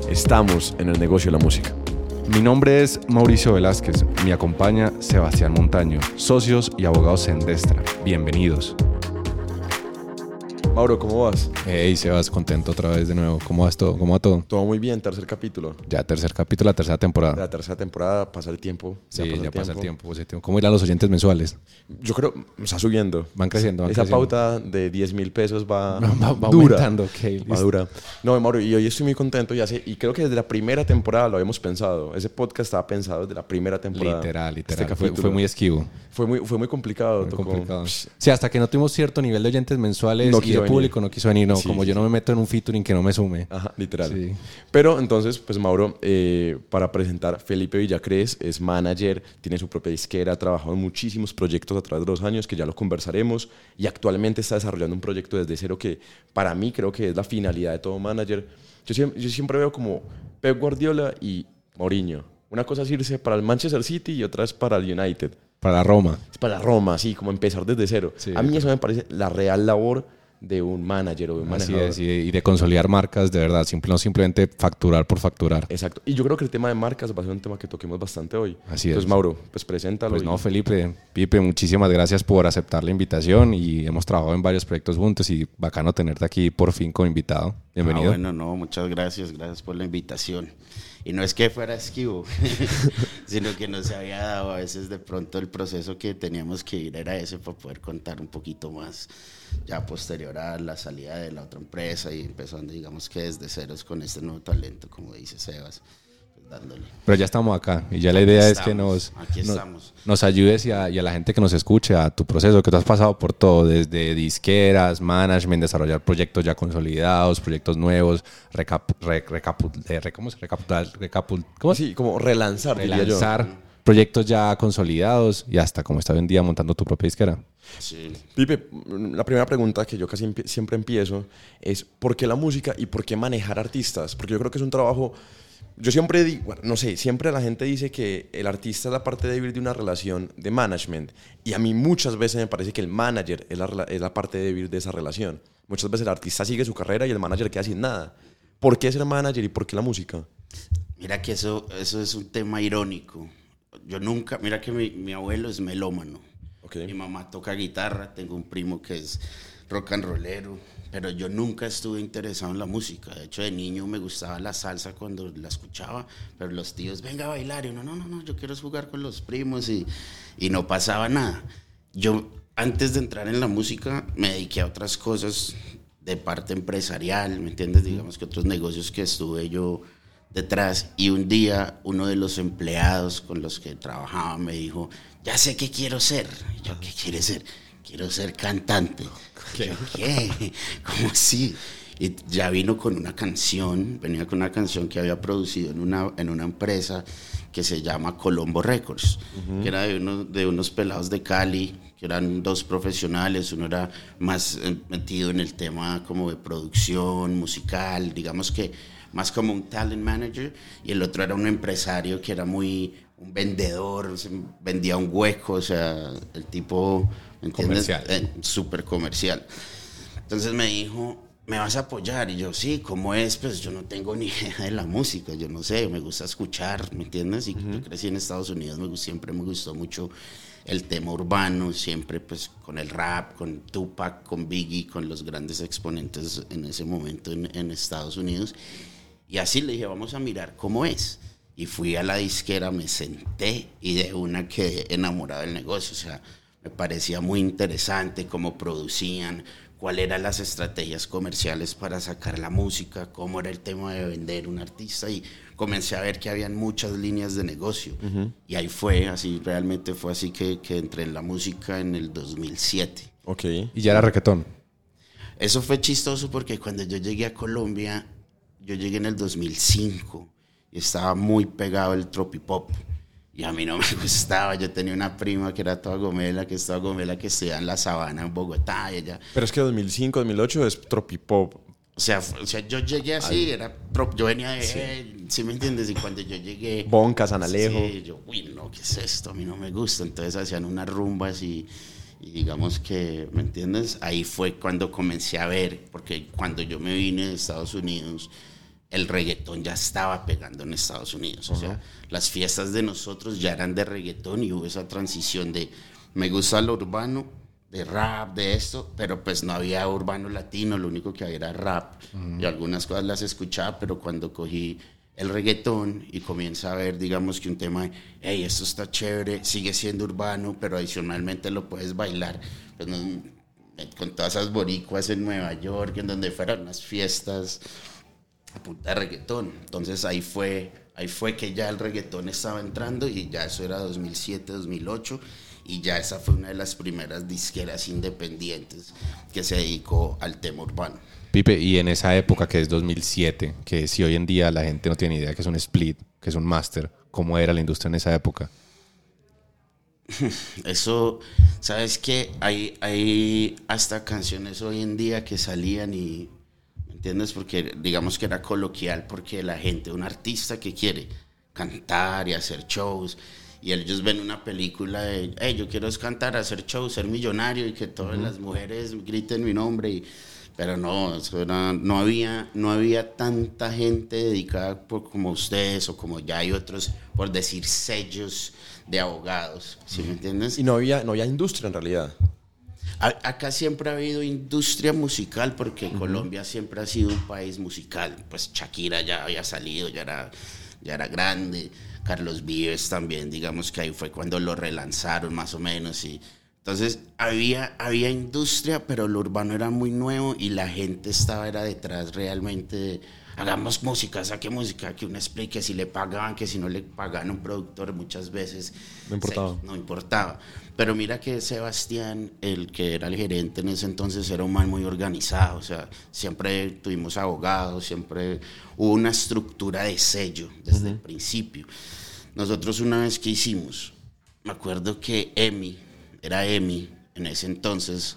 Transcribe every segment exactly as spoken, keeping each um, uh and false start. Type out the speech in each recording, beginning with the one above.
Estamos en el negocio de la música. Mi nombre es Mauricio Velázquez, me acompaña Sebastián Montaño, socios y abogados en Destra. Bienvenidos. Mauro, ¿cómo vas? Hey, Sebas, contento otra vez de nuevo. ¿Cómo vas todo? ¿Cómo va todo? Todo muy bien, tercer capítulo. Ya tercer capítulo, la tercera temporada. La tercera temporada, pasa el tiempo. Sí, ya, ya pasa el tiempo. el tiempo. ¿Cómo irán los oyentes mensuales? Yo creo que está subiendo. Van creciendo, van Esa creciendo. pauta de diez mil pesos va, no, va, va dura. aumentando. Okay, va dura. No, Mauro, y hoy estoy muy contento y, hace, y creo que desde la primera temporada lo habíamos pensado. Ese podcast estaba pensado desde la primera temporada. Literal, literal. Este fue, fue muy esquivo. Fue muy, fue muy complicado. Muy tocó. complicado. Sí, hasta que no tuvimos cierto nivel de oyentes mensuales no y de público no quiso venir. No, sí, como sí, yo sí. no me meto en un featuring que no me sume. Ajá, literal. Sí. Pero entonces, pues Mauro, eh, para presentar, Felipe Villacrés es manager, tiene su propia disquera, ha trabajado en muchísimos proyectos a través de los años, que ya lo conversaremos, y actualmente está desarrollando un proyecto desde cero que para mí creo que es la finalidad de todo manager. Yo siempre, yo siempre veo como Pep Guardiola y Mourinho. Una cosa es irse para el Manchester City y otra es para el United. Para la Roma. Es para la Roma, sí, como empezar desde cero. Sí, a mí claro. eso me parece la real labor de un manager o de un Así manejador. es, y de, y de consolidar marcas de verdad, simple, no simplemente facturar por facturar. Exacto. Y yo creo que el tema de marcas va a ser un tema que toquemos bastante hoy. Así Entonces, es. Mauro, pues preséntalo. Pues y... no, Felipe, Pipe, muchísimas gracias por aceptar la invitación y hemos trabajado en varios proyectos juntos y bacano tenerte aquí por fin como invitado. Bienvenido. Ah, bueno, no, muchas gracias, gracias por la invitación. Y no es que fuera esquivo, sino que no se había dado a veces de pronto el proceso que teníamos que ir era ese para poder contar un poquito más ya posterior a la salida de la otra empresa y empezando digamos que desde ceros con este nuevo talento, como dice Sebas, pues dándole. Pero ya estamos acá y ya la idea Aquí es que nos, aquí nos, estamos. nos ayudes y a, y a la gente que nos escuche a tu proceso, que tú has pasado por todo, desde disqueras, management, desarrollar proyectos ya consolidados, proyectos nuevos, recap, re, recaput, eh, re, ¿cómo se recapular? Recaput, ¿cómo? Sí, como relanzar, Relanzar diría yo. proyectos ya consolidados y hasta como está hoy en día montando tu propia disquera. Sí. Pipe, la primera pregunta que yo casi empie- siempre empiezo es ¿por qué la música y por qué manejar artistas? Porque yo creo que es un trabajo... Yo siempre digo, bueno, no sé, siempre la gente dice que el artista es la parte débil de una relación de management y a mí muchas veces me parece que el manager es la, es la parte débil de esa relación. Muchas veces el artista sigue su carrera y el manager queda sin nada. ¿Por qué ser manager y por qué la música? Mira que eso, eso es un tema irónico. Yo nunca, mira que mi, mi abuelo es melómano. Okay. Mi mamá toca guitarra, tengo un primo que es rock and rollero, pero yo nunca estuve interesado en la música. De hecho, de niño me gustaba la salsa cuando la escuchaba, pero los tíos, venga a bailar, y uno, no, no, no, yo quiero jugar con los primos, y, y no pasaba nada. Yo, antes de entrar en la música, me dediqué a otras cosas de parte empresarial, ¿me entiendes? Digamos que otros negocios que estuve yo detrás, y un día uno de los empleados con los que trabajaba me dijo, ya sé qué quiero ser. Y yo, ¿qué quieres ser? Quiero ser cantante. ¿Qué? Yo, ¿qué? ¿Cómo así? Y ya vino con una canción, venía con una canción que había producido en una, en una empresa que se llama Colombo Records, uh-huh. que era de, uno, de unos pelados de Cali, que eran dos profesionales, uno era más metido en el tema como de producción musical, digamos que más como un talent manager, y el otro era un empresario que era muy un vendedor, vendía un hueco, o sea, el tipo, ¿me entiendes? Comercial. Eh, súper comercial. Entonces me dijo, ¿me vas a apoyar? Y yo, sí, ¿cómo es? Pues yo no tengo ni idea de la música, yo no sé, me gusta escuchar, ¿me entiendes? Y uh-huh. yo crecí en Estados Unidos, me, siempre me gustó mucho el tema urbano, siempre pues con el rap, con Tupac, con Biggie, con los grandes exponentes en ese momento en, en Estados Unidos. Y así le dije, vamos a mirar cómo es. Y fui a la disquera, me senté y de una quedé enamorado del negocio. O sea, me parecía muy interesante cómo producían, cuáles eran las estrategias comerciales para sacar la música, cómo era el tema de vender un artista. Y comencé a ver que habían muchas líneas de negocio. Uh-huh. Y ahí fue, así realmente fue así que, que entré en la música en el dos mil siete. Okay. ¿Y ya era reggaetón? Eso fue chistoso porque cuando yo llegué a Colombia, yo llegué en el dos mil cinco y estaba muy pegado el tropipop. Y a mí no me gustaba. Yo tenía una prima que era toda gomela, que estaba gomela, que estudiaba en la Sabana, en Bogotá. Y ella... Pero es que dos mil cinco, dos mil ocho es tropipop. O sea, o sea, yo llegué así, Ay. era trop, yo venía de... Sí. Eh, ¿sí me entiendes? Y cuando yo llegué... Bonca, San Alejo. Sí, yo, uy, no, ¿qué es esto? A mí no me gusta. Entonces hacían unas rumbas y... Y digamos que, ¿me entiendes? Ahí fue cuando comencé a ver, porque cuando yo me vine de Estados Unidos, el reggaetón ya estaba pegando en Estados Unidos. Uh-huh. O sea, las fiestas de nosotros ya eran de reggaetón y hubo esa transición de me gusta lo urbano, de rap, de esto, pero pues no había urbano latino, lo único que había era rap. Uh-huh. Y algunas cosas las escuchaba, pero cuando cogí el reggaetón y comienza a ver, digamos que un tema, hey, esto está chévere, sigue siendo urbano, pero adicionalmente lo puedes bailar. Pues no, con todas esas boricuas en Nueva York, en donde fueran unas fiestas a punta de reggaetón. Entonces ahí fue, ahí fue que ya el reggaetón estaba entrando y ya eso era dos mil siete, dos mil ocho y ya esa fue una de las primeras disqueras independientes que se dedicó al tema urbano. Pipe, y en esa época que es dos mil siete, que si hoy en día la gente no tiene idea que es un split, que es un master, ¿cómo era la industria en esa época? Eso, ¿sabes qué? Hay, hay hasta canciones hoy en día que salían y, ¿me entiendes? Porque digamos que era coloquial, porque la gente, un artista que quiere cantar y hacer shows, y ellos ven una película de, hey, yo quiero es cantar, hacer shows, ser millonario y que todas uh-huh. las mujeres griten mi nombre, y, pero no, eso era, no, había, no había tanta gente dedicada por, como ustedes o como ya hay otros, por decir, sellos de abogados, ¿sí me entiendes? Y no había, no había industria en realidad. A, acá siempre ha habido industria musical porque uh-huh. Colombia siempre ha sido un país musical. Pues Shakira ya había salido, ya era, ya era grande. Carlos Vives también, digamos que ahí fue cuando lo relanzaron más o menos. Y entonces había, había industria, pero lo urbano era muy nuevo y la gente estaba era detrás realmente de, hagamos música, saque música, que uno explique si le pagaban, que si no le pagaban a un productor muchas veces no importaba. Se, no importaba. Pero mira que Sebastián, el que era el gerente en ese entonces, era un man muy organizado, o sea, siempre tuvimos abogados, siempre hubo una estructura de sello desde uh-huh. el principio. Nosotros una vez que hicimos, me acuerdo que EMI, era EMI en ese entonces,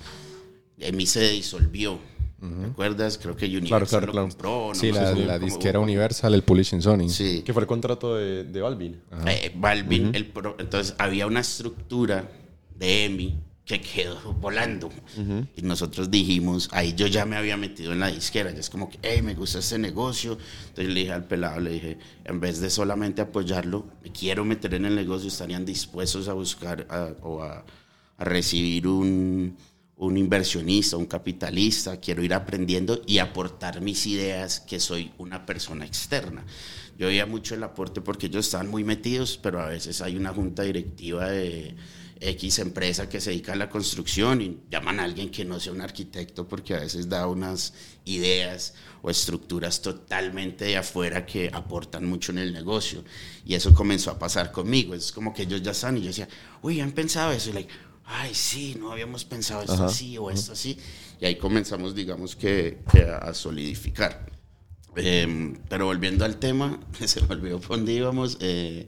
EMI se disolvió. ¿Te acuerdas? Creo que Universal claro, claro, lo claro. compró. No sí, sé, la, como, la como, disquera como, Universal, el Publishing Sony. Sí. Que fue el contrato de, de Balvin. Eh, Balvin, uh-huh. el pro, entonces había una estructura de EMI que quedó volando. Uh-huh. Y nosotros dijimos, ahí yo ya me había metido en la disquera. Ya es como que, hey, me gusta este negocio. Entonces le dije al pelado, le dije, en vez de solamente apoyarlo, me quiero meter en el negocio, estarían dispuestos a buscar a, o a, a recibir un... un inversionista, un capitalista, quiero ir aprendiendo y aportar mis ideas, que soy una persona externa. Yo veía mucho el aporte porque ellos estaban muy metidos, pero a veces hay una junta directiva de X empresa que se dedica a la construcción y llaman a alguien que no sea un arquitecto porque a veces da unas ideas o estructuras totalmente de afuera que aportan mucho en el negocio. Y eso comenzó a pasar conmigo. Es como que ellos ya están y yo decía, uy, ¿han pensado eso? Y like, ay, sí, no habíamos pensado esto Ajá. así o esto así. Y ahí comenzamos, digamos, que, que a solidificar. Eh, pero volviendo al tema, se me olvidó por dónde íbamos. Eh,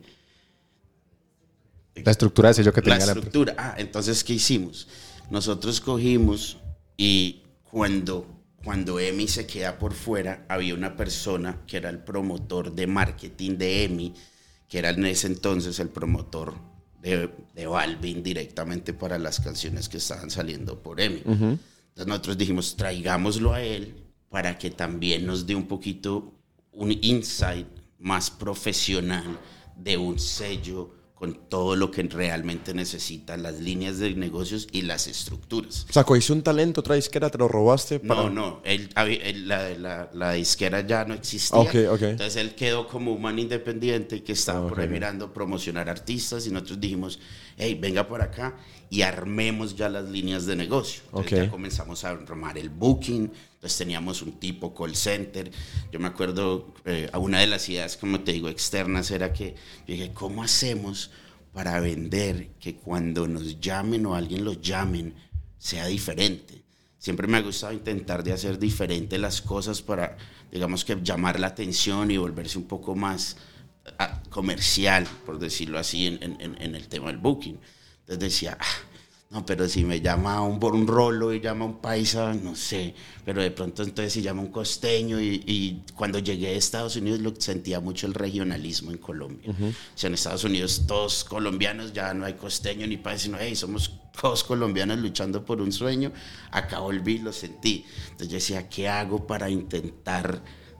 la estructura de sello que tenía la estructura. La... Ah, entonces, ¿qué hicimos? Nosotros cogimos y cuando, cuando EMI se queda por fuera, había una persona que era el promotor de marketing de EMI, que era en ese entonces el promotor De, de Balvin directamente para las canciones que estaban saliendo por EMI. Uh-huh. Entonces nosotros dijimos, traigámoslo a él para que también nos dé un poquito un insight más profesional de un sello con todo lo que realmente necesitan las líneas de negocios y las estructuras. O sea, cogiste un talento, otra disquera, te lo robaste para... No, no, él, él, la, la, la disquera ya no existía. Okay, okay. Entonces él quedó como un man independiente que estaba okay. por ahí mirando promocionar artistas y nosotros dijimos, hey, venga por acá y armemos ya las líneas de negocio. Entonces okay. ya comenzamos a armar el booking, entonces teníamos un tipo call center. Yo me acuerdo, eh, una de las ideas, como te digo, externas era que yo dije, ¿cómo hacemos para vender que cuando nos llamen o alguien los llamen sea diferente? Siempre me ha gustado intentar de hacer diferente las cosas para, digamos que llamar la atención y volverse un poco más a, comercial, por decirlo así, en, en, en el tema del booking. Entonces decía, ah, no, pero si me llama un, por un rolo y llama un paisa, no sé, pero de pronto entonces si llama un costeño y, y cuando llegué a Estados Unidos lo sentía mucho el regionalismo en Colombia. Uh-huh. O sea, en Estados Unidos todos colombianos, ya no hay costeño ni paisa, sino, hey, somos todos colombianos luchando por un sueño. Acá volví, lo sentí. Entonces yo decía, ¿qué hago para intentar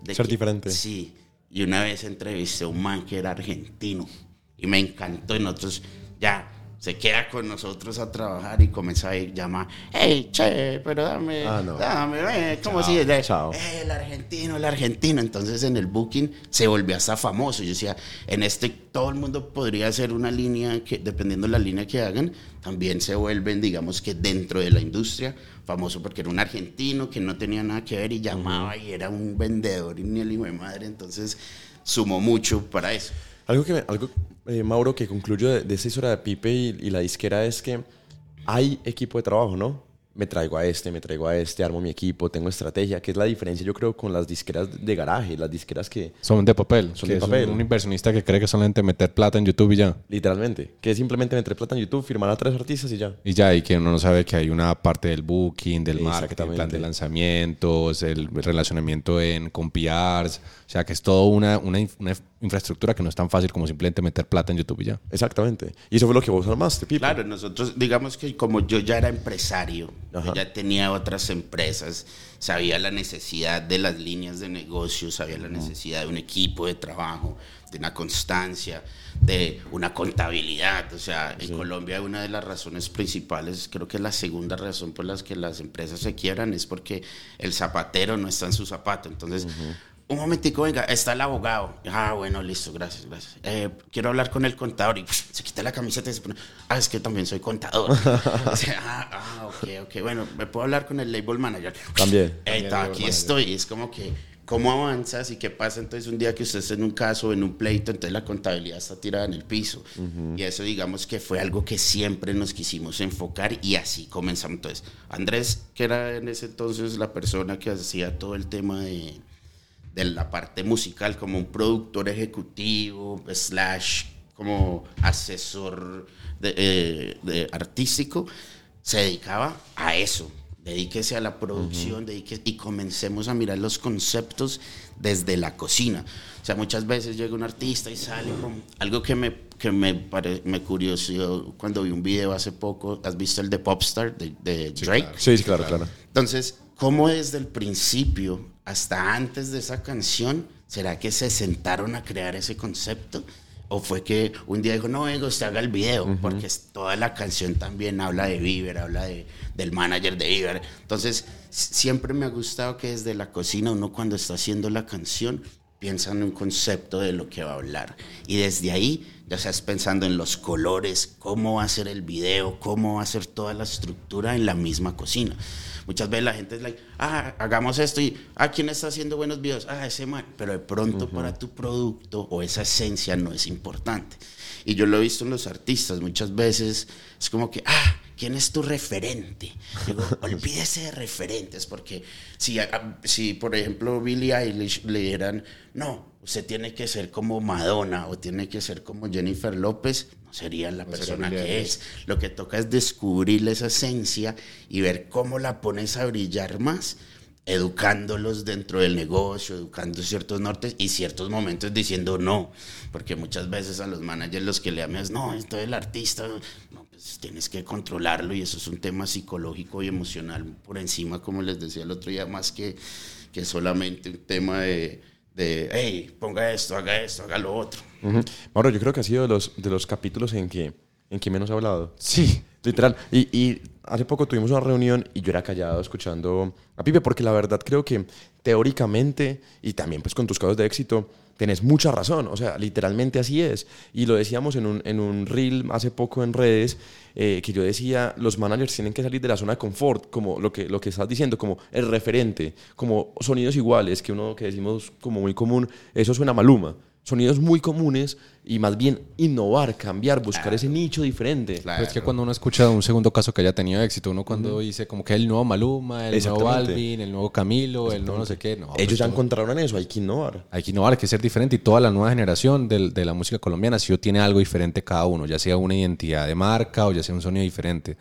de ser que- diferente. Sí, y una vez entrevisté a un man que era argentino y me encantó y nosotros ya se queda con nosotros a trabajar y comienza a ir, llama, hey, che, pero dame, Ah, no. dame, ve, ¿cómo Chao, sigue? chao. Eh, el argentino, el argentino. Entonces en el booking se volvió hasta famoso. Yo decía, en este todo el mundo podría hacer una línea que, dependiendo de la línea que hagan, también se vuelven, digamos que dentro de la industria, famoso porque era un argentino que no tenía nada que ver y llamaba y era un vendedor y ni el hijo de madre. Entonces sumó mucho para eso. Algo que, me- algo, eh, Mauro, que concluyo de, de esta historia de Pipe y, y la disquera es que hay equipo de trabajo, ¿no? Me traigo a este, me traigo a este, armo mi equipo, tengo estrategia, que es la diferencia, yo creo, con las disqueras de garaje, las disqueras que, Son de papel. Son que de es papel. Un, un inversionista que cree que solamente meter plata en YouTube y ya. literalmente, que es simplemente meter plata en YouTube, firmar a tres artistas y ya. Y ya, y que uno no sabe que hay una parte del booking, del marketing, Exactamente. plan de lanzamientos, el relacionamiento en, con P Rs. O sea, que es toda una, una, inf- una infraestructura que no es tan fácil como simplemente meter plata en YouTube y ya. Exactamente. Y eso fue lo que vos armaste, Pipe. Claro, nosotros, digamos que como yo ya era empresario, Ajá. yo ya tenía otras empresas, sabía la necesidad de las líneas de negocio, sabía la necesidad de un equipo de trabajo, de una constancia, de una contabilidad. O sea, en Colombia una de las razones principales, creo que la segunda razón por las que las empresas se quiebran es porque el zapatero no está en su zapato. Entonces, un momentico, venga, está el abogado. Ah, bueno, listo, gracias, gracias. Eh, quiero hablar con el contador y pff, se quita la camiseta y se pone, ah, es que también soy contador. O sea, ah, ah, ok, ok, bueno, ¿me puedo hablar con el label manager? También. Eh, ta, aquí estoy, es como que, ¿cómo avanzas y qué pasa entonces un día que usted está en un caso, en un pleito, entonces la contabilidad está tirada en el piso? Uh-huh. Y eso digamos que fue algo que siempre nos quisimos enfocar y así comenzamos. Entonces, Andrés, que era en ese entonces la persona que hacía todo el tema de... de la parte musical como un productor ejecutivo, slash, como asesor de, eh, de artístico, se dedicaba a eso. Dedíquese a la producción, uh-huh. dedique, y comencemos a mirar los conceptos desde la cocina. O sea, muchas veces llega un artista y sale con algo que me, que me, pare, me curiosió cuando vi un video hace poco. ¿Has visto el de Popstar de, de Drake? Sí, sí, claro, claro. Entonces, ¿cómo desde el principio hasta antes de esa canción, será que se sentaron a crear ese concepto? ¿O fue que un día dijo, no, venga, usted haga el video? Uh-huh. Porque toda la canción también habla de Bieber, habla de, del manager de Bieber. Entonces, siempre me ha gustado que desde la cocina uno cuando está haciendo la canción piensa en un concepto de lo que va a hablar. Y desde ahí ya estás pensando en los colores, cómo va a ser el video, cómo va a ser toda la estructura en la misma cocina. Muchas veces la gente es like, ah, hagamos esto y, ah, ¿quién está haciendo buenos videos? Ah, ese man. Pero de pronto uh-huh. para tu producto o esa esencia no es importante. Y yo lo he visto en los artistas, muchas veces es como que, ah, ¿quién es tu referente? Digo, olvídese de referentes, porque si, si, por ejemplo, Billie Eilish le dieran, no, usted tiene que ser como Madonna o tiene que ser como Jennifer López, no sería la no persona sería que es. Lo que toca es descubrirle esa esencia y ver cómo la pones a brillar más, educándolos dentro del negocio, educando ciertos nortes y ciertos momentos diciendo no, porque muchas veces a los managers los que le amas, no, esto es el artista, no, pues tienes que controlarlo y eso es un tema psicológico y emocional por encima, como les decía el otro día, más que, que solamente un tema de, de, hey, ponga esto, haga esto, haga lo otro. Uh-huh. Mauro, yo creo que ha sido de los, de los capítulos en que, en que menos he hablado. Sí. Literal. Y, y hace poco tuvimos una reunión y yo era callado escuchando a Pipe, porque la verdad creo que teóricamente y también pues con tus casos de éxito tenés mucha razón. O sea, literalmente así es. Y lo decíamos en un, en un reel hace poco en redes, eh, que yo decía, los managers tienen que salir de la zona de confort, como lo que, lo que estás diciendo, como el referente, como sonidos iguales, que uno que decimos como muy común, eso suena a Maluma. Sonidos muy comunes y más bien innovar, cambiar, buscar claro. ese nicho diferente. Claro. Pero es que cuando uno escucha un segundo caso que haya tenido éxito, uno cuando uh-huh. dice como que el nuevo Maluma, el nuevo Balvin, el nuevo Camilo, el nuevo no sé qué. No, ellos pues ya todo. encontraron eso, hay que innovar. Hay que innovar, hay que ser diferente y toda la nueva generación de, de la música colombiana sí tiene algo diferente cada uno, ya sea una identidad de marca o ya sea un sonido diferente.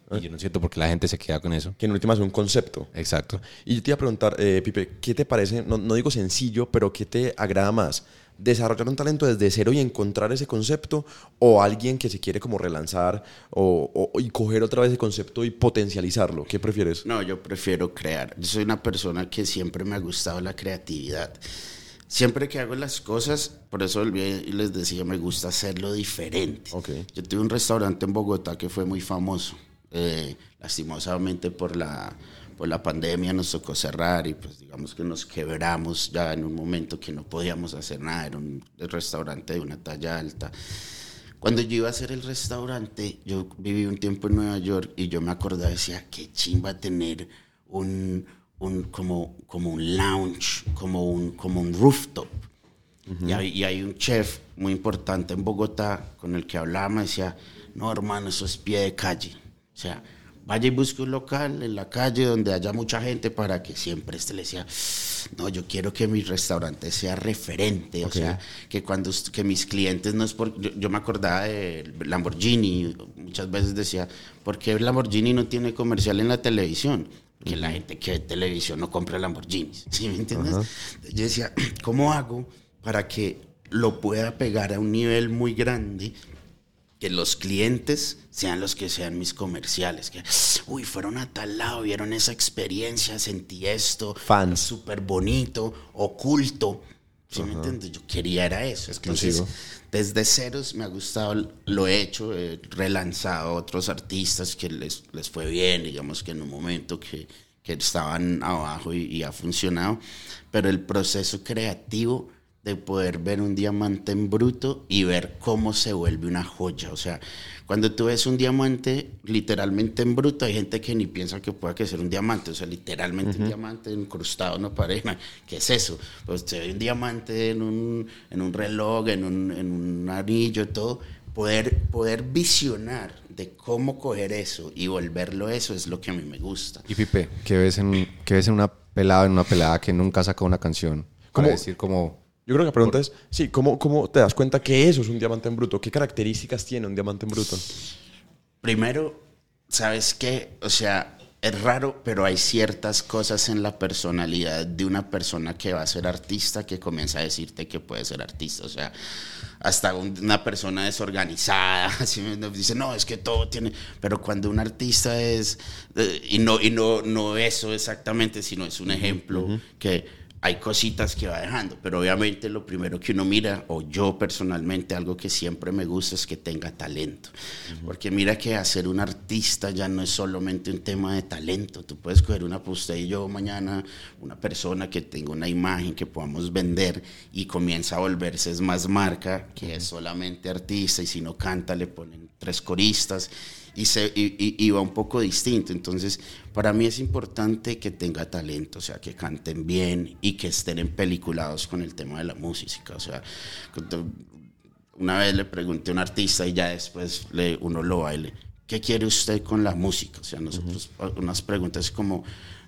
Y yo no siento por qué la gente se queda con eso. Que en última es un concepto. Exacto. Y yo te iba a preguntar, eh, Pipe, ¿qué te parece, no, no digo sencillo, pero qué te agrada más? ¿Desarrollar un talento desde cero y encontrar ese concepto? ¿O alguien que se quiere como relanzar o, o, y coger otra vez ese concepto y potencializarlo? ¿Qué prefieres? No, yo prefiero crear. Yo soy una persona que siempre me ha gustado la creatividad. Siempre que hago las cosas, por eso les decía, me gusta hacerlo diferente. Okay. Yo tuve un restaurante en Bogotá que fue muy famoso. Eh, lastimosamente por la, por la pandemia nos tocó cerrar y pues digamos que nos quebramos ya en un momento que no podíamos hacer nada. Era un restaurante de una talla alta. Cuando yo iba a hacer el restaurante, yo viví un tiempo en Nueva York y yo me acordaba, decía, qué chimba tener un, un, como, como un lounge, como un, como un rooftop. Uh-huh. y, hay, y hay un chef muy importante en Bogotá con el que hablaba, me decía, no hermano, eso es pie de calle. O sea, vaya y busque un local en la calle donde haya mucha gente para que siempre este le decía, no, yo quiero que mi restaurante sea referente, okay. O sea, que cuando que mis clientes no es por... Yo, yo me acordaba de Lamborghini, muchas veces decía, ¿por qué Lamborghini no tiene comercial en la televisión? Porque uh-huh. la gente que ve televisión no compra Lamborghinis, ¿sí me entiendes? Uh-huh. Yo decía, ¿cómo hago para que lo pueda pegar a un nivel muy grande? Que los clientes sean los que sean mis comerciales. Que, uy, fueron a tal lado, vieron esa experiencia, sentí esto. Fans. Súper bonito, oculto. ¿Sí uh-huh. me entiendes? Yo quería era eso. Exclusivo. Entonces, desde ceros me ha gustado, lo he hecho, he relanzado a otros artistas que les, les fue bien, digamos que en un momento que, que estaban abajo y, y ha funcionado. Pero el proceso creativo de poder ver un diamante en bruto y ver cómo se vuelve una joya. O sea, cuando tú ves un diamante literalmente en bruto, hay gente que ni piensa que pueda que ser un diamante. O sea, literalmente uh-huh. un diamante incrustado en una pared. ¿Qué es eso? Pues se ve un diamante en un, en un reloj, en un, en un anillo, todo. Poder, poder visionar de cómo coger eso y volverlo eso es lo que a mí me gusta. Y Pipe, ¿qué ves en, qué ves en una pelada, en una pelada que nunca sacó una canción? ¿Cómo decir como... Yo creo que la pregunta es, sí, ¿cómo, ¿cómo te das cuenta que eso es un diamante en bruto? ¿Qué características tiene un diamante en bruto? Primero, ¿sabes qué? O sea, es raro, pero hay ciertas cosas en la personalidad de una persona que va a ser artista que comienza a decirte que puede ser artista. O sea, hasta una persona desorganizada, así me dice, no, es que todo tiene... Pero cuando un artista es... Eh, y no, y no, no eso exactamente, sino es un ejemplo uh-huh. que... Hay cositas que va dejando, pero obviamente lo primero que uno mira, o yo personalmente, algo que siempre me gusta es que tenga talento. Uh-huh. Porque mira que hacer un artista ya no es solamente un tema de talento. Tú puedes coger una, pues usted y yo mañana, una persona que tenga una imagen que podamos vender y comienza a volverse es más marca, que uh-huh. es solamente artista, y si no canta le ponen tres coristas. Y, se, y, y, y va un poco distinto. Entonces, para mí es importante que tenga talento, o sea, que canten bien y que estén empeliculados con el tema de la música. O sea, una vez le pregunté a un artista y ya después le, uno lo baile, ¿qué quiere usted con la música? O sea, nosotros, uh-huh. unas preguntas como,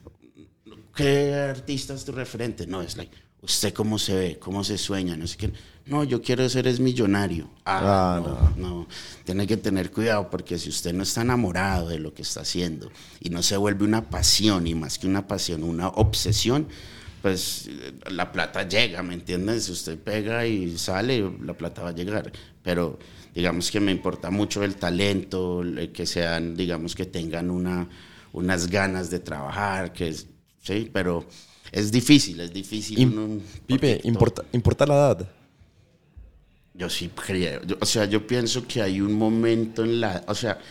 ¿qué artista es tu referente? No, es like, ¿usted cómo se ve? ¿Cómo se sueña? No sé qué. No, yo quiero ser es millonario. Ah, ah no, no, no. Tiene que tener cuidado porque si usted no está enamorado de lo que está haciendo y no se vuelve una pasión, y más que una pasión, una obsesión, pues la plata llega, ¿me entiendes? Si usted pega y sale, la plata va a llegar. Pero digamos que me importa mucho el talento, que sean, digamos que tengan una, unas ganas de trabajar, que es, sí, pero es difícil, es difícil. Im- uno, Pipe, importa, ¿importa la edad? Yo sí creo, yo, o sea, yo pienso que hay un momento en la, o sea,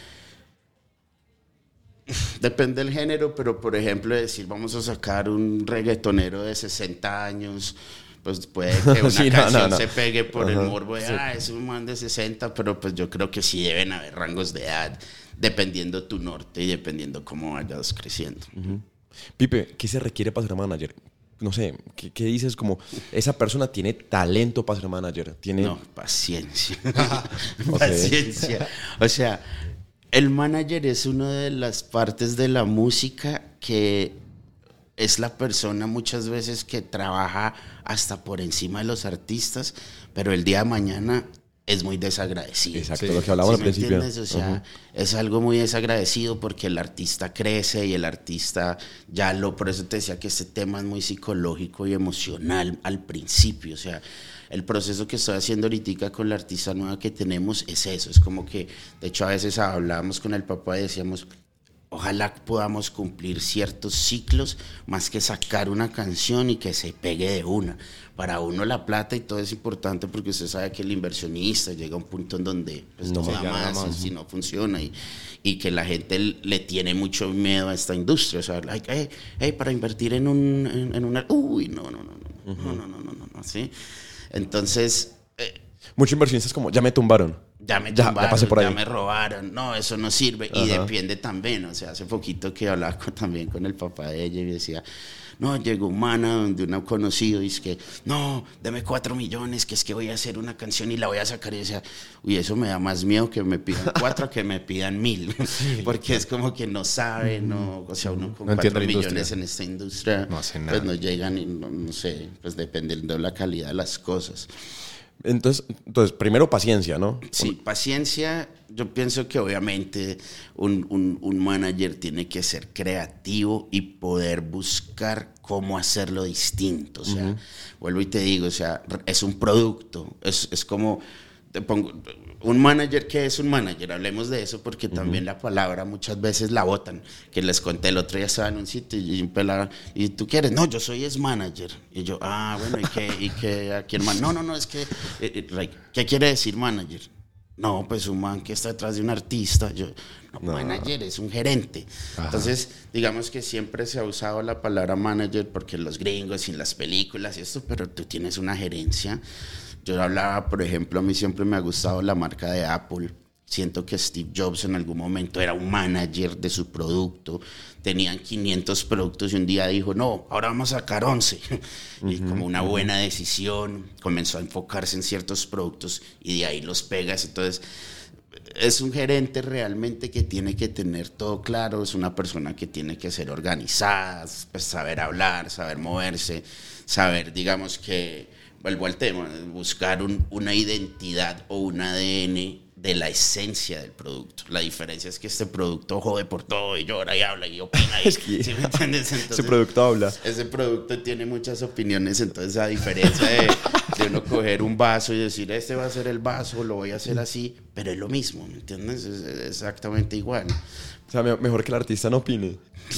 depende del género, pero por ejemplo decir vamos a sacar un reggaetonero de sesenta años, pues puede que una sí, canción no, no, no. se pegue por uh-huh. el morbo de, sí. ah, es un man de sesenta, pero pues yo creo que sí deben haber rangos de edad, dependiendo tu norte y dependiendo cómo vayas creciendo. Uh-huh. Pipe, ¿qué se requiere para ser manager? No sé, ¿qué, qué dices? Como, esa persona tiene talento para ser manager. Tiene... No, paciencia. Paciencia. O sea, el manager es una de las partes de la música que es la persona muchas veces que trabaja hasta por encima de los artistas, pero el día de mañana es muy desagradecido. Exacto, Sí. lo que hablamos ¿Sí al me principio. entiendes? O sea, Ujú. es algo muy desagradecido porque el artista crece y el artista ya lo... Por eso te decía que este tema es muy psicológico y emocional al principio. O sea, el proceso que estoy haciendo ahorita con la artista nueva que tenemos es eso. Es como que, de hecho, a veces hablábamos con el papá y decíamos... Ojalá podamos cumplir ciertos ciclos más que sacar una canción y que se pegue de una. Para uno la plata y todo es importante porque usted sabe que el inversionista llega a un punto en donde pues, no, No, da ya nada más, más. si no funciona y, y que la gente le tiene mucho miedo a esta industria. O sea, like, hey, hey, para invertir en, un, en, en una... Uy, no, no, no, no, uh-huh. no, no, no, no, no, no, ¿sí? Entonces... Eh, Muchos inversionistas como, ya me tumbaron. Ya me Ya, tumbaron, ya pasé por ahí. ya me robaron, no, eso no sirve. Ajá. Y depende también, o sea, hace poquito que hablaba con, también con el papá de ella y decía, no, llegó un mana donde uno conocido y es que, no, deme cuatro millones, que es que voy a hacer una canción y la voy a sacar. Y decía, uy, eso me da más miedo que me pidan cuatro que me pidan mil. Sí, porque es como que no sabe, no, o sea, uno con No cuatro entiende la millones industria. en esta industria, No hace nada. pues no llegan y no, no sé, pues dependiendo de la calidad de las cosas. Entonces, entonces, primero paciencia, ¿no? Sí, paciencia. Yo pienso que obviamente un, un, un manager tiene que ser creativo y poder buscar cómo hacerlo distinto. O sea, uh-huh. vuelvo y te digo, o sea, es un producto. Es, es como, te pongo, un manager, ¿qué es un manager? Hablemos de eso porque uh-huh. también la palabra muchas veces la botan. Que les conté el otro día, estaba en un sitio y un pelado, ¿y tú quieres? No, yo soy es manager. Y yo, ah, bueno, ¿y qué? ¿Y qué? ¿A quién man? No, no, no, es que, eh, like, ¿qué quiere decir manager? No, pues un man que está detrás de un artista. Yo, no, no. Manager es un gerente. Ajá. Entonces, digamos que siempre se ha usado la palabra manager porque los gringos y las películas y esto, pero tú tienes una gerencia. Yo hablaba, por ejemplo, a mí siempre me ha gustado la marca de Apple. Siento que Steve Jobs en algún momento era un manager de su producto. Tenían quinientos productos y un día dijo, no, ahora vamos a sacar once. Uh-huh, y como una buena uh-huh. decisión, comenzó a enfocarse en ciertos productos y de ahí los pegas. Entonces, es un gerente realmente que tiene que tener todo claro. Es una persona que tiene que ser organizada, pues saber hablar, saber moverse, saber, digamos que, vuelvo al tema, buscar un, una identidad o un A D N de la esencia del producto. La diferencia es que este producto jode por todo y llora y habla y opina. Y, es que ¿sí me entiendes? Entonces, ese producto habla. Ese producto tiene muchas opiniones, entonces a diferencia de, de uno coger un vaso y decir, este va a ser el vaso, lo voy a hacer así, pero es lo mismo, ¿me entiendes? Es, es exactamente igual. O sea, mejor que el artista no opine.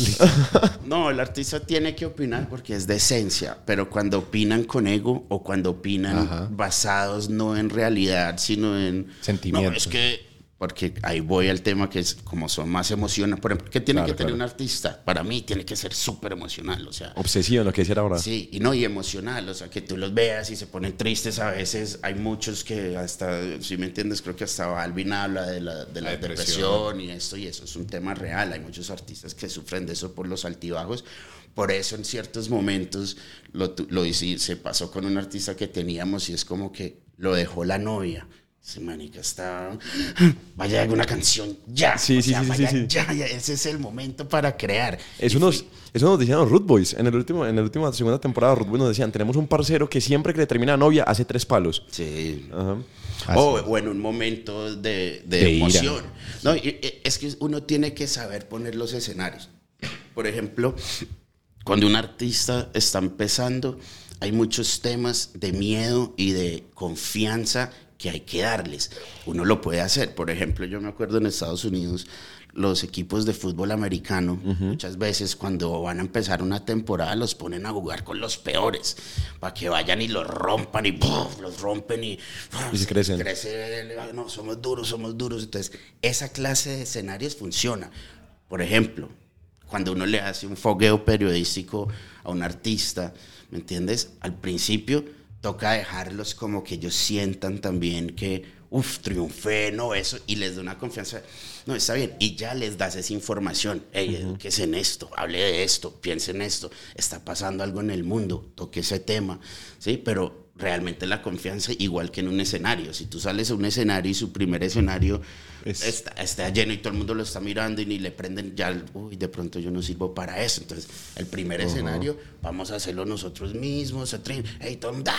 No, el artista tiene que opinar porque es de esencia, pero cuando opinan con ego o cuando opinan Ajá. basados no en realidad, sino en... Sentimientos. No, es que... Porque ahí voy al tema que es como son más emocionales. Por ejemplo, ¿qué tiene claro, que tener claro. un artista? Para mí tiene que ser súper emocional, o sea... Obsesivo, lo que decía ahora. Sí, y no, y emocional, o sea, que tú los veas y se ponen tristes a veces. Hay muchos que hasta, si me entiendes, creo que hasta Balvin habla de la, de la, la depresión. depresión y esto y eso. Es un tema real. Hay muchos artistas que sufren de eso por los altibajos. Por eso en ciertos momentos lo, lo se pasó con un artista que teníamos y es como que lo dejó la novia. Ese manica está... Vaya alguna canción ya. Sí, o sí, sea, sí, vaya, sí, sí. Ya, ya. Ese es el momento para crear. Eso nos, eso nos decían los Root Boys. En el último, en la última segunda temporada, Root Boys nos decían, tenemos un parcero que siempre que le termina la novia hace tres palos. Sí. Ajá. O, o en un momento de, de, de emoción. No, es que uno tiene que saber poner los escenarios. Por ejemplo, cuando un artista está empezando, hay muchos temas de miedo y de confianza que hay que darles. Uno lo puede hacer. Por ejemplo, yo me acuerdo en Estados Unidos, los equipos de fútbol americano, uh-huh. muchas veces cuando van a empezar una temporada los ponen a jugar con los peores, para que vayan y los rompan y ¡puf! Los rompen y, y se crecen. Crece, no, somos duros, somos duros. Entonces, esa clase de escenarios funciona. Por ejemplo, cuando uno le hace un fogueo periodístico a un artista, ¿me entiendes? Al principio toca dejarlos como que ellos sientan también que, uff, triunfé, no, eso, y les da una confianza, no, está bien, y ya les das esa información, hey, uh-huh. edúquese en esto, hable de esto, piense en esto, está pasando algo en el mundo, toque ese tema, ¿sí? Pero realmente la confianza, igual que en un escenario, si tú sales a un escenario y su primer escenario es... está, está lleno y todo el mundo lo está mirando y ni le prenden, ya, uy, de pronto yo no sirvo para eso, entonces el primer uh-huh. escenario, vamos a hacerlo nosotros mismos, hey, todo el mundo, ah,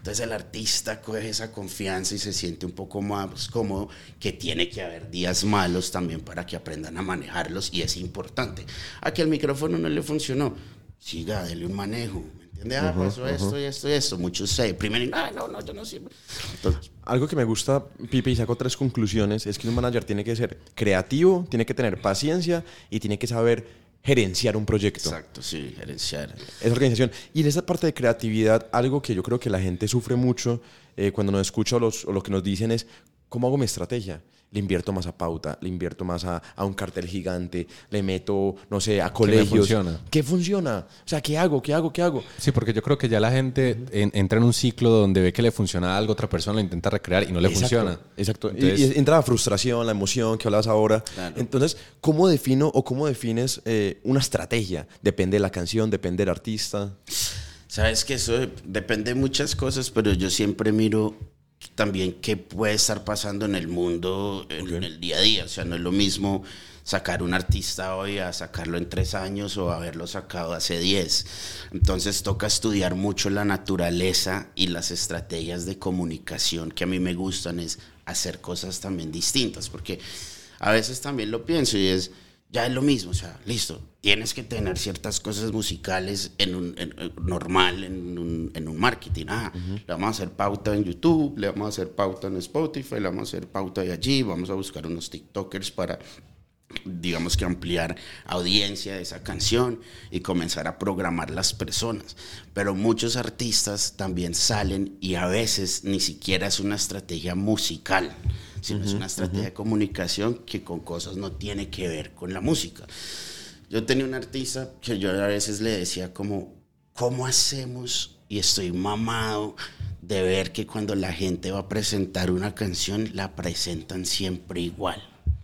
Entonces el artista coge esa confianza y se siente un poco más cómodo, que tiene que haber días malos también para que aprendan a manejarlos, y es importante. A que el micrófono no le funcionó, siga, dele un manejo, ¿me entiendes? Ah, pasó uh-huh, esto uh-huh. y esto y esto. Muchos se deprimen y, ah, no, no, yo no sirvo. Entonces, algo que me gusta, Pipe, y saco tres conclusiones, es que un manager tiene que ser creativo, tiene que tener paciencia y tiene que saber gerenciar un proyecto. Exacto, sí, gerenciar. Esa organización. Y en esa parte de creatividad, algo que yo creo que la gente sufre mucho eh, cuando nos escucha o, los, o lo que nos dicen es, ¿cómo hago mi estrategia? Le invierto más a pauta, le invierto más a, a un cartel gigante, le meto, no sé, a colegios. ¿Qué funciona? ¿Qué funciona? O sea, ¿qué hago? ¿Qué hago? ¿Qué hago? Sí, porque yo creo que ya la gente en, entra en un ciclo donde ve que le funciona algo a otra persona, lo intenta recrear y no le exacto, funciona. Exacto. Entonces, y, y entra la frustración, la emoción que hablabas ahora. Claro. Entonces, ¿cómo defino o cómo defines eh, una estrategia? Depende de la canción, depende del artista. Sabes que eso depende de muchas cosas, pero yo siempre miro también qué puede estar pasando en el mundo en, okay. en el día a día. O sea, no es lo mismo sacar un artista hoy a sacarlo en tres años o haberlo sacado hace diez. Entonces toca estudiar mucho la naturaleza y las estrategias de comunicación que a mí me gustan, es hacer cosas también distintas, porque a veces también lo pienso y es, ya es lo mismo, o sea, listo, tienes que tener ciertas cosas musicales en un en, en, normal, en un, en un marketing. Ah, uh-huh. Le vamos a hacer pauta en YouTube, le vamos a hacer pauta en Spotify, le vamos a hacer pauta de allí, vamos a buscar unos TikTokers para, digamos que ampliar audiencia de esa canción y comenzar a programar las personas. Pero muchos artistas también salen y a veces ni siquiera es una estrategia musical, sino uh-huh, es una estrategia uh-huh. de comunicación que con cosas no tiene que ver con la música. Yo tenía un artista que yo a veces le decía como, ¿cómo hacemos? Y estoy mamado de ver que cuando la gente va a presentar una canción, la presentan siempre igual.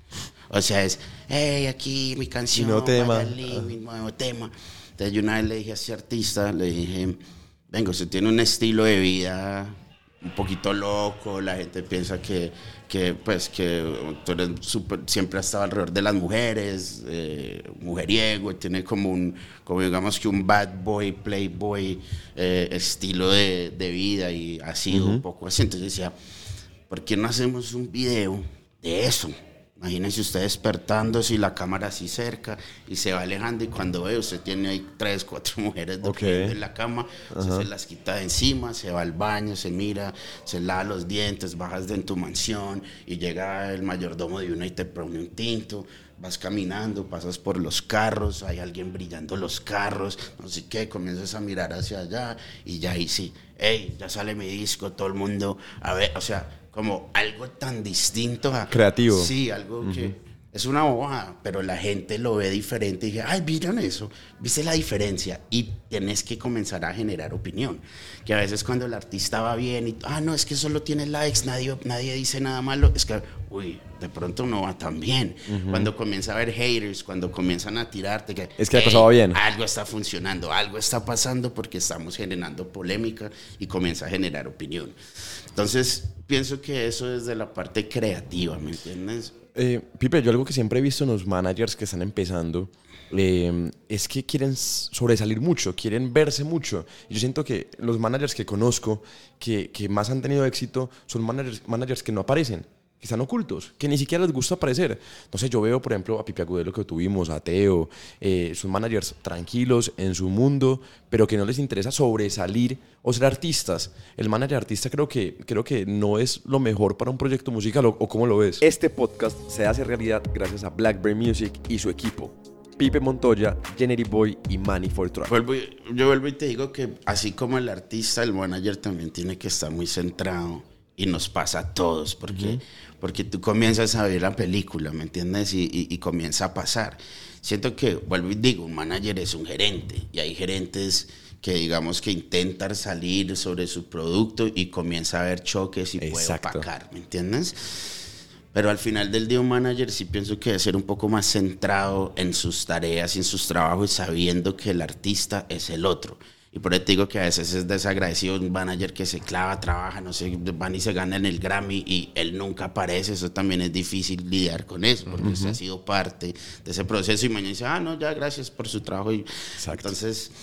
O sea, es, hey, aquí mi canción, mi nuevo tema. Allí, mi nuevo tema. Entonces yo una vez le dije a ese artista, le dije, venga, usted tiene un estilo de vida un poquito loco, la gente piensa que, que pues, que tú eres super, siempre has estado alrededor de las mujeres, eh, mujeriego, tiene como un, como digamos que un bad boy, playboy eh, estilo de, de vida, y ha sido uh-huh. un poco así. Entonces decía, ¿por qué no hacemos un video de eso? Imagínense usted despertándose y la cámara así cerca y se va alejando, y cuando ve usted tiene ahí tres, cuatro mujeres okay. en la cama, uh-huh. se las quita de encima, se va al baño, se mira, se lava los dientes, bajas de en tu mansión y llega el mayordomo de una y te pone un tinto, vas caminando, pasas por los carros, hay alguien brillando los carros, no sé qué, comienzas a mirar hacia allá y ya ahí sí, hey, ya sale mi disco, todo el mundo, a ver, o sea, como algo tan distinto a... Creativo. Sí, algo uh-huh. que es una bobada, pero la gente lo ve diferente y dice, ay, ¿vieron eso? ¿Viste la diferencia? Y tienes que comenzar a generar opinión. Que a veces cuando el artista va bien y, ah, no, es que solo tiene likes, nadie, nadie dice nada malo, es que, uy, de pronto no va tan bien. Uh-huh. Cuando comienza a haber haters, cuando comienzan a tirarte, que, es que la cosa va bien. Algo está funcionando, algo está pasando porque estamos generando polémica y comienza a generar opinión. Entonces, pienso que eso es de la parte creativa, ¿me entiendes? Eh, Pipe, yo algo que siempre he visto en los managers que están empezando eh, es que quieren sobresalir mucho, quieren verse mucho. Y yo siento que los managers que conozco que, que más han tenido éxito son managers, managers que no aparecen, que están ocultos, que ni siquiera les gusta aparecer. Entonces yo veo, por ejemplo, a Pipe Agudelo que tuvimos, a Teo, eh, son managers tranquilos en su mundo, pero que no les interesa sobresalir o ser artistas. El manager artista creo que, creo que no es lo mejor para un proyecto musical, ¿o, o cómo lo ves? Este podcast se hace realidad gracias a Blackberry Music y su equipo. Pipe Montoya, Jenny Boy y Manny Fortran. Vuelvo, yo vuelvo y te digo que así como el artista, el manager también tiene que estar muy centrado. Y nos pasa a todos, porque, uh-huh. porque tú comienzas a ver la película, ¿me entiendes? Y, y, y comienza a pasar. Siento que, vuelvo y digo, un manager es un gerente, y hay gerentes que digamos que intentan salir sobre su producto y comienza a haber choques y Exacto. puede opacar, ¿me entiendes? Pero al final del día un manager sí pienso que debe ser un poco más centrado en sus tareas y en sus trabajos, sabiendo que el artista es el otro. Y por eso te digo que a veces es desagradecido un manager que se clava, trabaja, no sé, van y se ganan el Grammy y él nunca aparece. Eso también es difícil lidiar con eso, porque uh-huh. usted ha sido parte de ese proceso y mañana dice, ah, no, ya, gracias por su trabajo. Y entonces,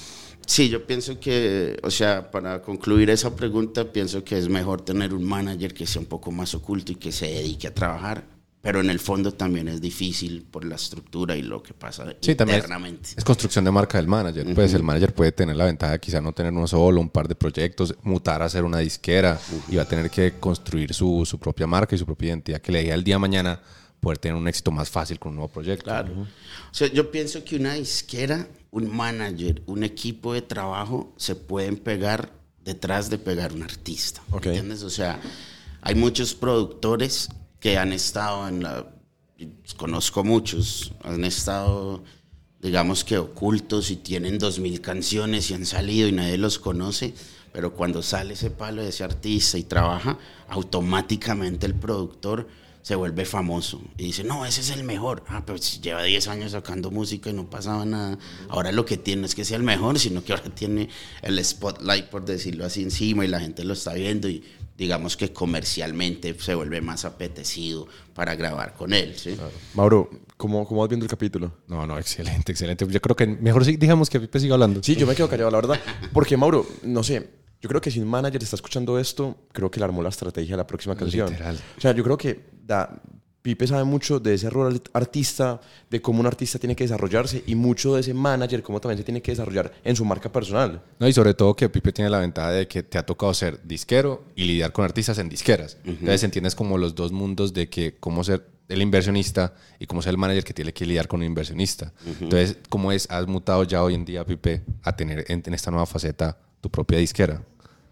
Sí, yo pienso que, o sea, para concluir esa pregunta, pienso que es mejor tener un manager que sea un poco más oculto y que se dedique a trabajar, pero en el fondo también es difícil por la estructura y lo que pasa sí, internamente. Es, es construcción de marca del manager. Uh-huh. Pues el manager puede tener la ventaja de quizá no tener uno solo, un par de proyectos, mutar a ser una disquera uh-huh. y va a tener que construir su, su propia marca y su propia identidad que le dé al día de mañana poder tener un éxito más fácil con un nuevo proyecto. Claro. Uh-huh. O sea, yo pienso que una disquera, un manager, un equipo de trabajo se pueden pegar detrás de pegar un artista. Okay. ¿Entiendes? O sea, hay muchos productores que han estado en la... Conozco muchos, han estado, digamos que ocultos y tienen dos mil canciones y han salido y nadie los conoce, pero cuando sale ese palo de ese artista y trabaja, automáticamente el productor se vuelve famoso y dice, no, ese es el mejor. Ah, pero si lleva diez años sacando música y no pasaba nada. Ahora lo que tiene es que sea el mejor, sino que ahora tiene el spotlight, por decirlo así, encima y la gente lo está viendo y digamos que comercialmente se vuelve más apetecido para grabar con él, ¿sí? Claro. Mauro, ¿cómo, ¿cómo vas viendo el capítulo? No, no, excelente, excelente. Yo creo que mejor sí, digamos que Pipe siga hablando. Sí, yo me quedo callado, la verdad. Porque, Mauro, no sé, yo creo que si un manager está escuchando esto, creo que le armó la estrategia de la próxima canción. Literal. O sea, yo creo que da, Pipe sabe mucho de ese rol artista, de cómo un artista tiene que desarrollarse y mucho de ese manager, cómo también se tiene que desarrollar en su marca personal. No, y sobre todo que Pipe tiene la ventaja de que te ha tocado ser disquero y lidiar con artistas en disqueras. Uh-huh. Entonces entiendes como los dos mundos de que cómo ser el inversionista y cómo ser el manager que tiene que lidiar con un inversionista. Uh-huh. Entonces, ¿cómo es, has mutado ya hoy en día, Pipe, a tener en, en esta nueva faceta tu propia disquera?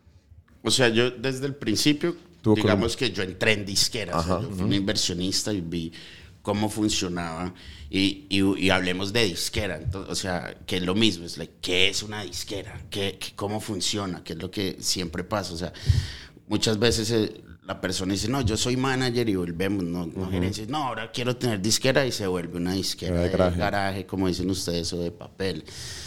O sea, yo desde el principio, digamos que yo entré en disqueras, o sea, yo fui uh-huh. un inversionista y vi cómo funcionaba y, y, y hablemos de disquera, entonces, o sea, que es lo mismo, es like, ¿qué es una disquera? ¿Qué, qué, ¿Cómo funciona? ¿Qué es lo que siempre pasa? O sea, muchas veces eh, la persona dice, no, yo soy manager y volvemos, no, no uh-huh. gerencia, no, ahora quiero tener disquera y se vuelve una disquera de, de garaje. garaje, como dicen ustedes, o de papel.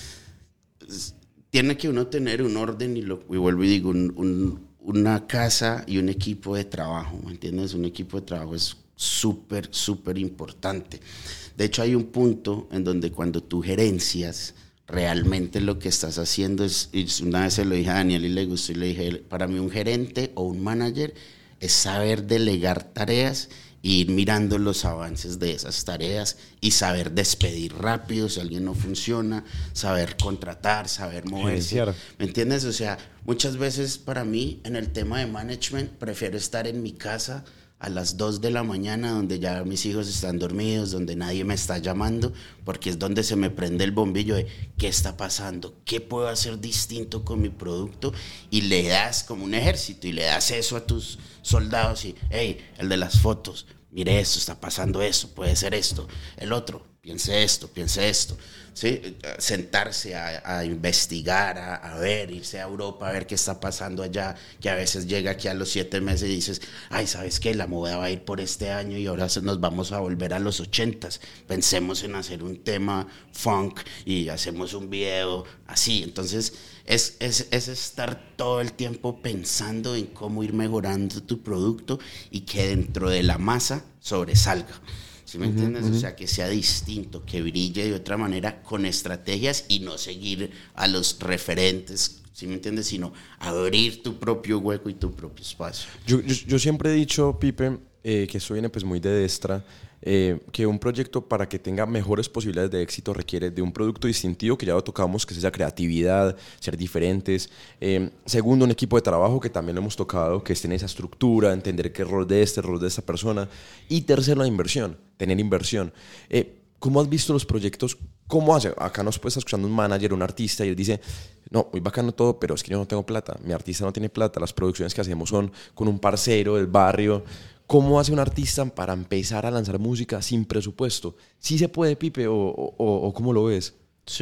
Es, tiene que uno tener un orden y, lo, y vuelvo y digo, un, un, una casa y un equipo de trabajo, ¿me entiendes? Un equipo de trabajo es súper, súper importante. De hecho, hay un punto en donde cuando tú gerencias, realmente lo que estás haciendo es, y una vez se lo dije a Daniel y le gustó y le dije, para mí un gerente o un manager es saber delegar tareas e ir mirando los avances de esas tareas y saber despedir rápido si alguien no funciona, saber contratar, saber moverse. Gerenciar. ¿Me entiendes? O sea, muchas veces para mí en el tema de management prefiero estar en mi casa a las dos de la mañana donde ya mis hijos están dormidos, donde nadie me está llamando, porque es donde se me prende el bombillo de qué está pasando, qué puedo hacer distinto con mi producto, y le das como un ejército y le das eso a tus soldados y, hey, el de las fotos, mire esto, está pasando eso, puede ser esto, el otro, piense esto, piense esto, ¿sí? Sentarse a, a investigar, a, a ver, irse a Europa a ver qué está pasando allá, que a veces llega aquí a los siete meses y dices, ay, ¿sabes qué? La moda va a ir por este año y ahora nos vamos a volver a los ochentas, pensemos en hacer un tema funk y hacemos un video así. Entonces es, es, es estar todo el tiempo pensando en cómo ir mejorando tu producto y que dentro de la masa sobresalga. ¿Sí me uh-huh, entiendes? Uh-huh. O sea, que sea distinto, que brille de otra manera con estrategias y no seguir a los referentes, ¿sí me entiendes? Sino abrir tu propio hueco y tu propio espacio. Yo, yo, yo siempre he dicho, Pipe, eh, que eso viene pues muy de Destra, eh, que un proyecto para que tenga mejores posibilidades de éxito requiere de un producto distintivo, que ya lo tocamos, que es esa creatividad, ser diferentes. Eh, segundo, un equipo de trabajo, que también lo hemos tocado, que esté en esa estructura, entender qué rol de este, rol de esta persona. Y tercero, la inversión, tener inversión. Eh, ¿Cómo has visto los proyectos? ¿Cómo hace? Acá nos puede estar escuchando un manager, un artista, y él dice, no, muy bacano todo, pero es que yo no tengo plata. Mi artista no tiene plata. Las producciones que hacemos son con un parcero del barrio. ¿Cómo hace un artista para empezar a lanzar música sin presupuesto? ¿Sí se puede, Pipe, o, o, o cómo lo ves?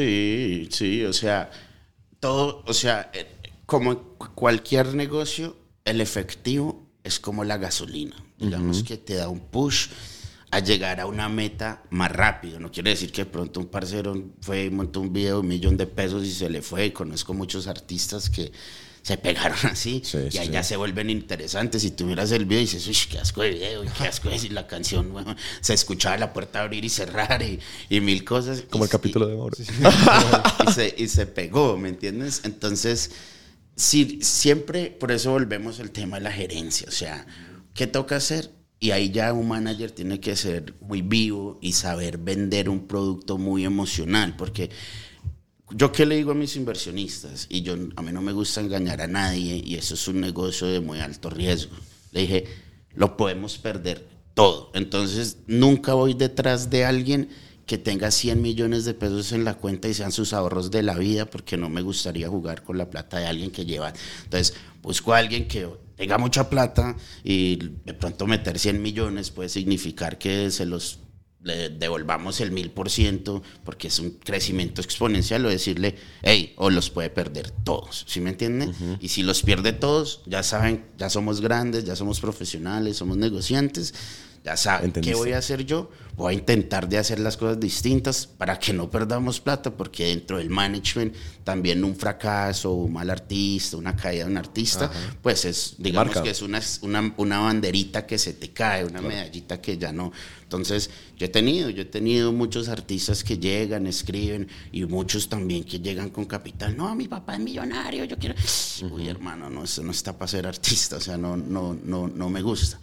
Sí, sí, o sea, todo, o sea, como cualquier negocio, el efectivo es como la gasolina. Digamos uh-huh. que te da un push a llegar a una meta más rápido. No quiere decir que de pronto un parcero fue y montó un video de un millón de pesos y se le fue. Conozco muchos artistas que se pegaron así, Sí, y sí, ahí sí. ya se vuelven interesantes. Si tú miras el video y dices, uy, qué asco de video, y qué asco de decir la canción, bueno, se escuchaba la puerta abrir y cerrar y, y mil cosas. Como y, el capítulo de Mauro. y, y, se, y se pegó, ¿me entiendes? Entonces, sí, siempre, por eso volvemos al tema de la gerencia, o sea, ¿qué toca hacer? Y ahí ya un manager tiene que ser muy vivo y saber vender un producto muy emocional, porque yo qué le digo a mis inversionistas, y yo a mí no me gusta engañar a nadie, y eso es un negocio de muy alto riesgo. Le dije, lo podemos perder todo. Entonces, nunca voy detrás de alguien que tenga cien millones de pesos en la cuenta y sean sus ahorros de la vida, porque no me gustaría jugar con la plata de alguien que lleva. Entonces, busco a alguien que tenga mucha plata y de pronto meter cien millones puede significar que se los le devolvamos el mil por ciento, porque es un crecimiento exponencial, o decirle, hey, o los puede perder todos, ¿sí me entienden? Uh-huh. Y si los pierde todos, ya saben, ya somos grandes, ya somos profesionales, somos negociantes, ya saben. ¿Entendiste? ¿Qué voy a hacer yo? Voy a intentar de hacer las cosas distintas para que no perdamos plata, porque dentro del management también un fracaso, un mal artista, una caída de un artista, ajá, pues es, digamos Marca. que es una, una, una banderita que se te cae, una claro. medallita que ya no. Entonces, yo he tenido, yo he tenido muchos artistas que llegan, escriben, y muchos también que llegan con capital. No, mi papá es millonario, yo quiero... Uh-huh. Uy, hermano, no, eso no está para ser artista, o sea, no, no, no, no me gusta.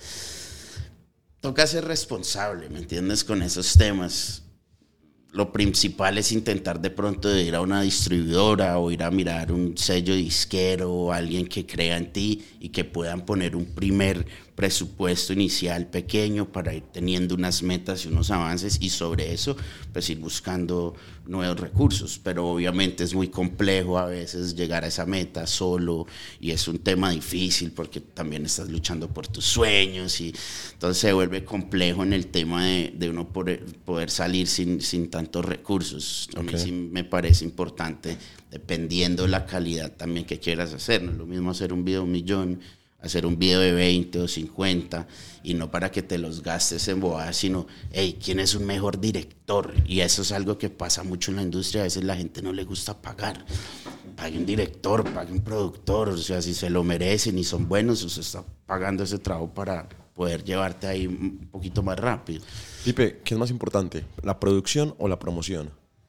Toca ser responsable, ¿me entiendes? Con esos temas. Lo principal es intentar de pronto de ir a una distribuidora o ir a mirar un sello disquero o alguien que crea en ti y que puedan poner un primer presupuesto inicial pequeño para ir teniendo unas metas y unos avances, y sobre eso pues ir buscando nuevos recursos. Pero obviamente es muy complejo a veces llegar a esa meta solo, y es un tema difícil porque también estás luchando por tus sueños, y entonces se vuelve complejo en el tema de, de uno poder, poder salir sin, sin tantos recursos. A okay. mí sí me parece importante, dependiendo la calidad también que quieras hacer. No es lo mismo hacer un video de un millón, hacer un video de veinte o cincuenta, y no para que te los gastes en bobadas, sino, hey, ¿quién es un mejor director? Y eso es algo que pasa mucho en la industria. A veces la gente no le gusta pagar. Pague un director, pague un productor, o sea, si se lo merecen y son buenos, usted está pagando ese trabajo para poder llevarte ahí un poquito más rápido. Pipe, ¿qué es más importante, la producción o la promoción?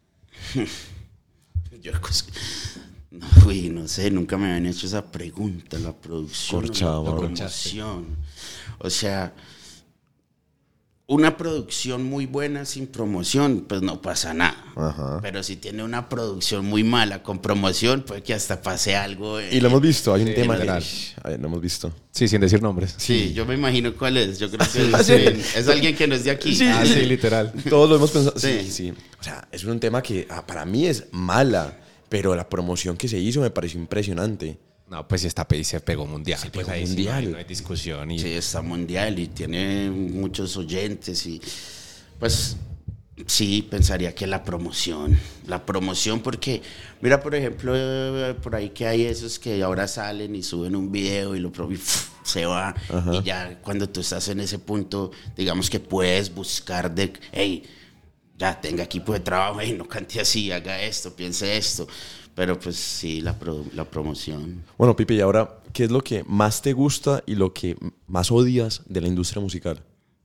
Yo No, uy, no sé, nunca me habían hecho esa pregunta, la producción, Corchado, la promoción. O sea, una producción muy buena sin promoción, pues no pasa nada. Ajá. Pero si tiene una producción muy mala con promoción, puede que hasta pase algo. Y lo hemos visto, hay un sí, tema general. De... Lo hemos visto. Sí, sin decir nombres. Sí, sí, yo me imagino cuál es. Yo creo que es, sí. es alguien que no es de aquí. Sí, ah, sí, sí, literal. Todos lo hemos pensado. Sí, sí, sí. O sea, es un tema que ah, para mí es mala, pero la promoción que se hizo me pareció impresionante. No, pues si está se pegó mundial. Se pues pegó ahí mundial. Sí, no hay discusión. Y... Sí, está mundial y tiene muchos oyentes y pues sí, pensaría que la promoción, la promoción porque, mira, por ejemplo, por ahí que hay esos que ahora salen y suben un video y lo y ¡puf! Se va. Ajá. Y ya cuando tú estás en ese punto, digamos que puedes buscar de, hey, ya tenga equipo de trabajo, hey, no cante así, haga esto, piense esto. Pero pues sí, la, pro, la promoción. Bueno, Pipe, y ahora, ¿qué es lo que más te gusta y lo que más odias de la industria musical?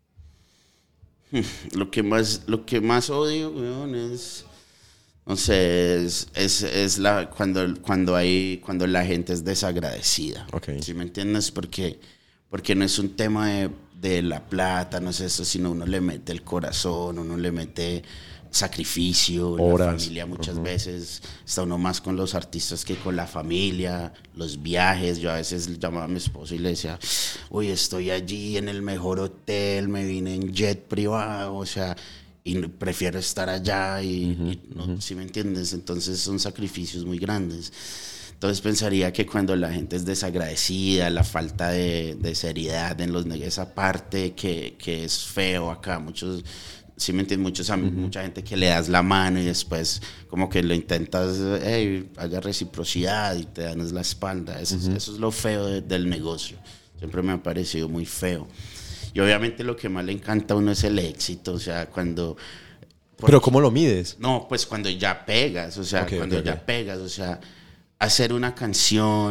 Lo que más, lo que más odio, weón, es, no sé, es, es, es la, cuando, cuando, hay, cuando la gente es desagradecida. Okay. ¿Sí me entiendes? Porque, porque no es un tema de, de la plata, no es eso, sino uno le mete el corazón, uno le mete sacrificio, horas. La familia muchas uh-huh. veces está uno más con los artistas que con la familia, los viajes. Yo a veces llamaba a mi esposo y le decía, uy, estoy allí en el mejor hotel, me vine en jet privado, o sea, y prefiero estar allá y, uh-huh. y no, uh-huh. ¿sí me entiendes? Entonces son sacrificios muy grandes. Entonces pensaría que cuando la gente es desagradecida, la falta de, de seriedad en los negocios, esa parte que, que es feo acá, muchos... Sí, me entiendes, muchos, uh-huh. mucha gente que le das la mano y después como que lo intentas, hey, haya reciprocidad y te dan la espalda. Eso, uh-huh. es, eso es lo feo de, del negocio. Siempre me ha parecido muy feo. Y obviamente lo que más le encanta a uno es el éxito, o sea, cuando... Porque, ¿pero cómo lo mides? No, pues cuando ya pegas, o sea, okay, cuando okay, ya okay. pegas, o sea... Hacer una canción,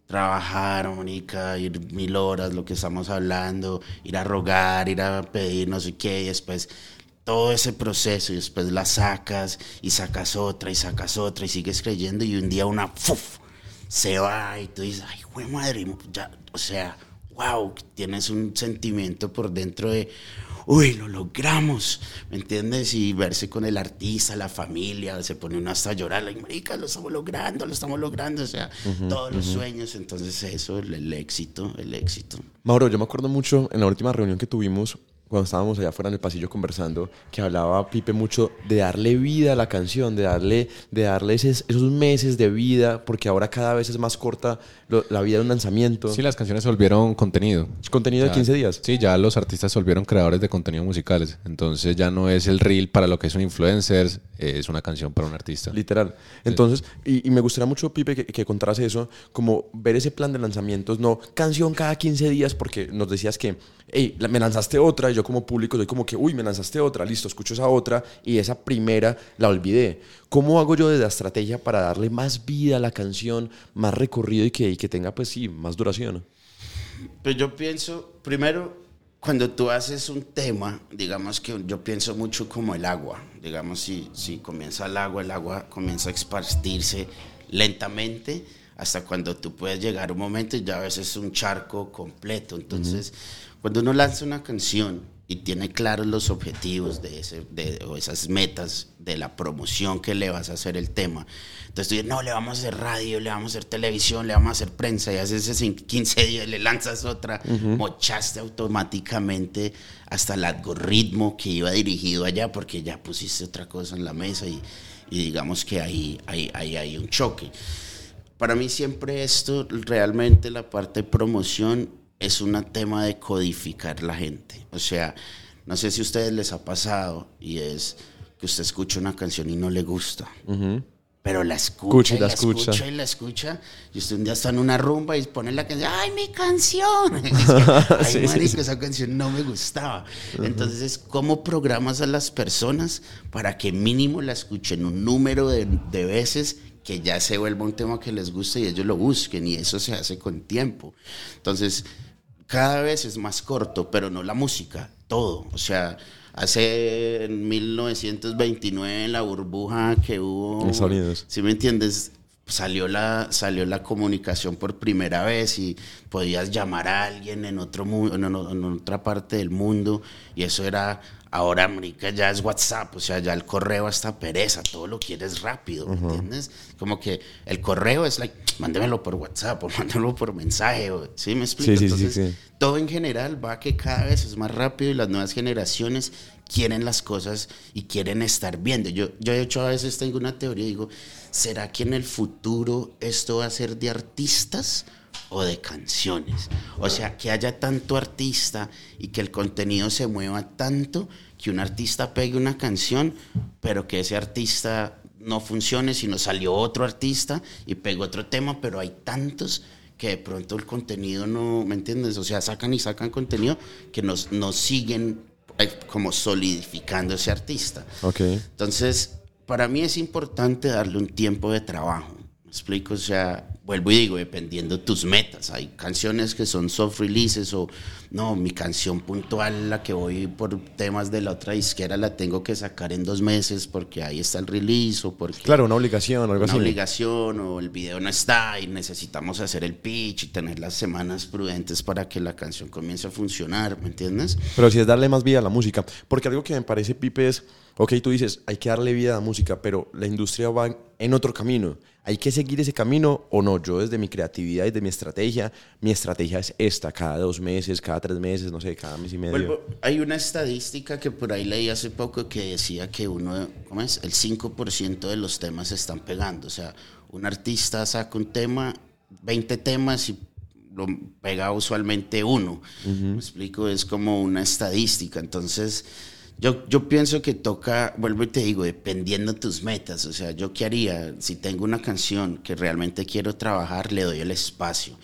trabajar, marica, ir mil horas, lo que estamos hablando, ir a rogar, ir a pedir no sé qué, y después todo ese proceso, y después la sacas, y sacas otra, y sacas otra, y sigues creyendo, y un día una ¡fuf! Se va, y tú dices, ay, güey, madre, ya, o sea, wow, tienes un sentimiento por dentro de, uy, lo logramos, ¿me entiendes? Y verse con el artista, la familia, se pone uno hasta a llorar, like, marica, lo estamos logrando, lo estamos logrando, o sea, uh-huh, todos los uh-huh. sueños, entonces eso, el, el éxito, el éxito. Mauro, yo me acuerdo mucho en la última reunión que tuvimos, cuando estábamos allá afuera en el pasillo conversando, que hablaba Pipe mucho de darle vida a la canción, de darle, de darle esos, esos meses de vida, porque ahora cada vez es más corta lo, la vida de un lanzamiento. Sí, las canciones se volvieron contenido. ¿Contenido ya, de quince días? Sí, ya los artistas se volvieron creadores de contenido musicales. Entonces ya no es el reel para lo que es un influencer, es una canción para un artista. Literal. Entonces, sí. y, y me gustaría mucho, Pipe, que, que contaras eso, como ver ese plan de lanzamientos, no canción cada quince días, porque nos decías que, hey, me lanzaste otra, y yo como público soy como que, uy, me lanzaste otra, listo, escucho esa otra, y esa primera la olvidé. ¿Cómo hago yo desde la estrategia para darle más vida a la canción, más recorrido y que, y que tenga, pues sí, más duración? Pues yo pienso, primero, cuando tú haces un tema, digamos que yo pienso mucho como el agua. Digamos, si, si comienza el agua, el agua comienza a expandirse lentamente hasta cuando tú puedes llegar a un momento y ya a veces es un charco completo. Entonces, uh-huh. cuando uno lanza una canción y tiene claros los objetivos de ese, de, o esas metas de la promoción que le vas a hacer el tema, entonces tú dices, no, le vamos a hacer radio, le vamos a hacer televisión, le vamos a hacer prensa, y haces ese quince días, le lanzas otra, uh-huh. mochaste automáticamente hasta el algoritmo que iba dirigido allá, porque ya pusiste otra cosa en la mesa, y, y digamos que ahí hay ahí, ahí un choque. Para mí siempre esto, realmente la parte de promoción, es un tema de codificar la gente. O sea, no sé si a ustedes les ha pasado, y es que usted escucha una canción y no le gusta, uh-huh. pero la escucha, y la, la escucha. escucha y la escucha, y usted un día está en una rumba y pone la canción, ¡ay, mi canción! Es que, ay, sí, marico, sí. esa canción no me gustaba. Uh-huh. Entonces, ¿cómo programas a las personas para que mínimo la escuchen un número de, de veces, que ya se vuelva un tema que les guste y ellos lo busquen, y eso se hace con tiempo? Entonces, cada vez es más corto, pero no la música, todo. O sea, hace en mil novecientos veintinueve, en la burbuja que hubo, en Estados Unidos, ¿sí me entiendes? Salió la, salió la comunicación por primera vez, y podías llamar a alguien en, otro mu- en, en otra parte del mundo, y eso era... Ahora, América, ya es WhatsApp, o sea, ya el correo hasta pereza, todo lo quieres rápido, ¿me uh-huh. entiendes? Como que el correo es like, mándemelo por WhatsApp o mándemelo por mensaje, o, ¿sí me explico? Sí, sí, Entonces, sí, sí. todo en general va que cada vez es más rápido, y las nuevas generaciones quieren las cosas y quieren estar viendo. Yo, yo de hecho a veces tengo una teoría y digo, ¿será que en el futuro esto va a ser de artistas o de canciones? O sea, que haya tanto artista y que el contenido se mueva tanto, que un artista pegue una canción, pero que ese artista no funcione, sino salió otro artista y pegó otro tema, pero hay tantos que de pronto el contenido no, ¿me entiendes? O sea, sacan y sacan contenido que nos, nos siguen como solidificando ese artista. Okay. Entonces, para mí es importante darle un tiempo de trabajo. ¿Me explico? O sea, vuelvo y digo, dependiendo tus metas. Hay canciones que son soft releases, o no, mi canción puntual, la que voy por temas de la otra disquera, la tengo que sacar en dos meses porque ahí está el release, o porque... Claro, una obligación, algo una así. Una obligación, o el video no está y necesitamos hacer el pitch y tener las semanas prudentes para que la canción comience a funcionar, ¿me entiendes? Pero sí es darle más vida a la música. Porque algo que me parece, Pipe, es... Ok, tú dices, hay que darle vida a la música, pero la industria va en otro camino. ¿Hay que seguir ese camino o no? Yo desde mi creatividad y desde mi estrategia, mi estrategia es esta, cada dos meses, cada tres meses, no sé, cada mes y medio. Vuelvo, hay una estadística que por ahí leí hace poco que decía que uno, ¿cómo es? El cinco por ciento de los temas se están pegando. O sea, un artista saca un tema, veinte temas, y lo pega usualmente uno. Uh-huh. ¿Me explico? Es como una estadística. Entonces... Yo, yo pienso que toca, vuelvo y te digo, dependiendo de tus metas. O sea, ¿yo qué haría? Si tengo una canción que realmente quiero trabajar, le doy el espacio.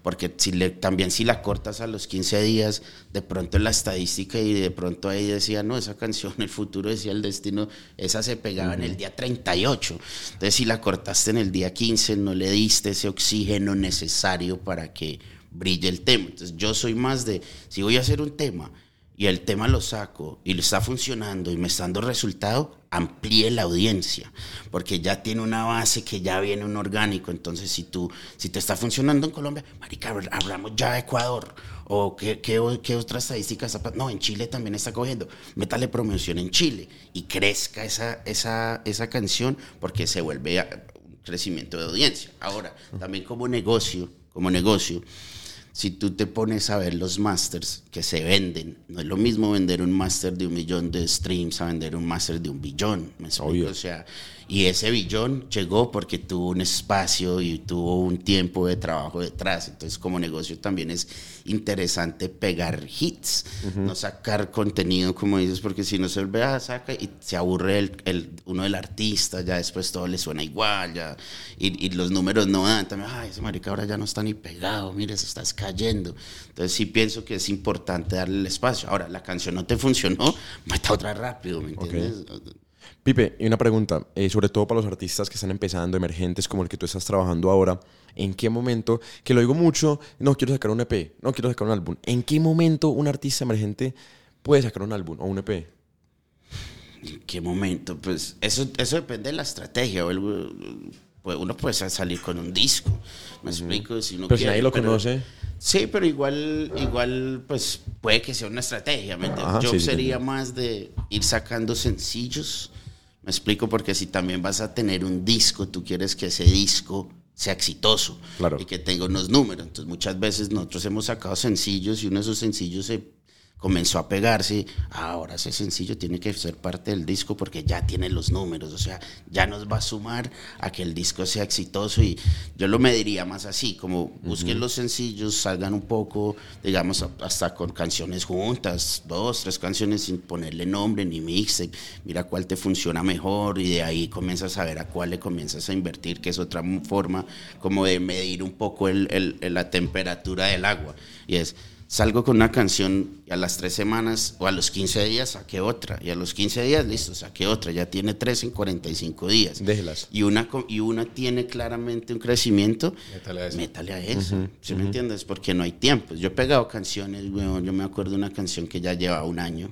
porque si le, también si la cortas a los quince días, de pronto en la estadística y de pronto ahí decía, no, esa canción, el futuro decía el destino, esa se pegaba uh-huh. en el día treinta y ocho. Entonces si la cortaste en el día quince, no le diste ese oxígeno necesario para que brille el tema. Entonces yo soy más de, si voy a hacer un tema y el tema lo saco y lo está funcionando y me está dando resultado, amplíe la audiencia, porque ya tiene una base que ya viene un orgánico. Entonces si tú, si te está funcionando en Colombia, marica, hablamos ya de Ecuador, o qué, qué, qué otras estadísticas, no, en Chile también está cogiendo, métale promoción en Chile y crezca esa, esa, esa canción, porque se vuelve un crecimiento de audiencia. Ahora, también como negocio, como negocio, si tú te pones a ver los masters que se venden, no es lo mismo vender un master de un millón de streams a vender un master de un billón, ¿me explico? O sea, y ese billón llegó porque tuvo un espacio y tuvo un tiempo de trabajo detrás. Entonces, como negocio también es interesante pegar hits, uh-huh. no sacar contenido, como dices, porque si no se vuelve a sacar y se aburre el, el, uno del artista, ya después todo le suena igual, ya, y, y los números no dan. También, ay, ese marica ahora ya no está ni pegado, mire, se está cayendo. Entonces sí pienso que es importante darle el espacio. Ahora, la canción no te funcionó, meta otra rápido, ¿me entiendes? Okay. Pipe, y una pregunta, eh, sobre todo para los artistas que están empezando, emergentes como el que tú estás trabajando ahora, ¿en qué momento, que lo digo mucho, no quiero sacar un E P, no quiero sacar un álbum, ¿en qué momento un artista emergente puede sacar un álbum o un E P? ¿En qué momento? Pues eso, eso depende de la estrategia. Uno puede salir con un disco, me explico. Uh-huh. Si uno pero quiere, si nadie lo pero, conoce. Sí, pero igual, igual pues puede que sea una estrategia. ¿Me Ajá, Yo sí, sería sí, más de ir sacando sencillos, me explico, porque si también vas a tener un disco, tú quieres que ese disco sea exitoso, claro, y que tenga unos números. Entonces muchas veces nosotros hemos sacado sencillos y uno de esos sencillos se comenzó a pegarse. Ahora ese sencillo tiene que ser parte del disco porque ya tiene los números, o sea, ya nos va a sumar a que el disco sea exitoso. Y yo lo mediría más así, como busquen uh-huh. los sencillos, salgan un poco, digamos, hasta con canciones juntas, dos, tres canciones sin ponerle nombre ni mixtape, mira cuál te funciona mejor y de ahí comienzas a ver a cuál le comienzas a invertir, que es otra forma como de medir un poco el, el, el, la temperatura del agua. Y es, salgo con una canción y a las tres semanas o a los quince días saqué otra. Y a los quince días, listo, saqué otra. Ya tiene tres en cuarenta y cinco días. Déjelas. Y una, y una tiene claramente un crecimiento. Métale a eso. Métale a eso. Uh-huh, ¿Sí uh-huh. me entiendes? Porque no hay tiempo. Yo he pegado canciones, weón. Yo me acuerdo de una canción que ya llevaba un año.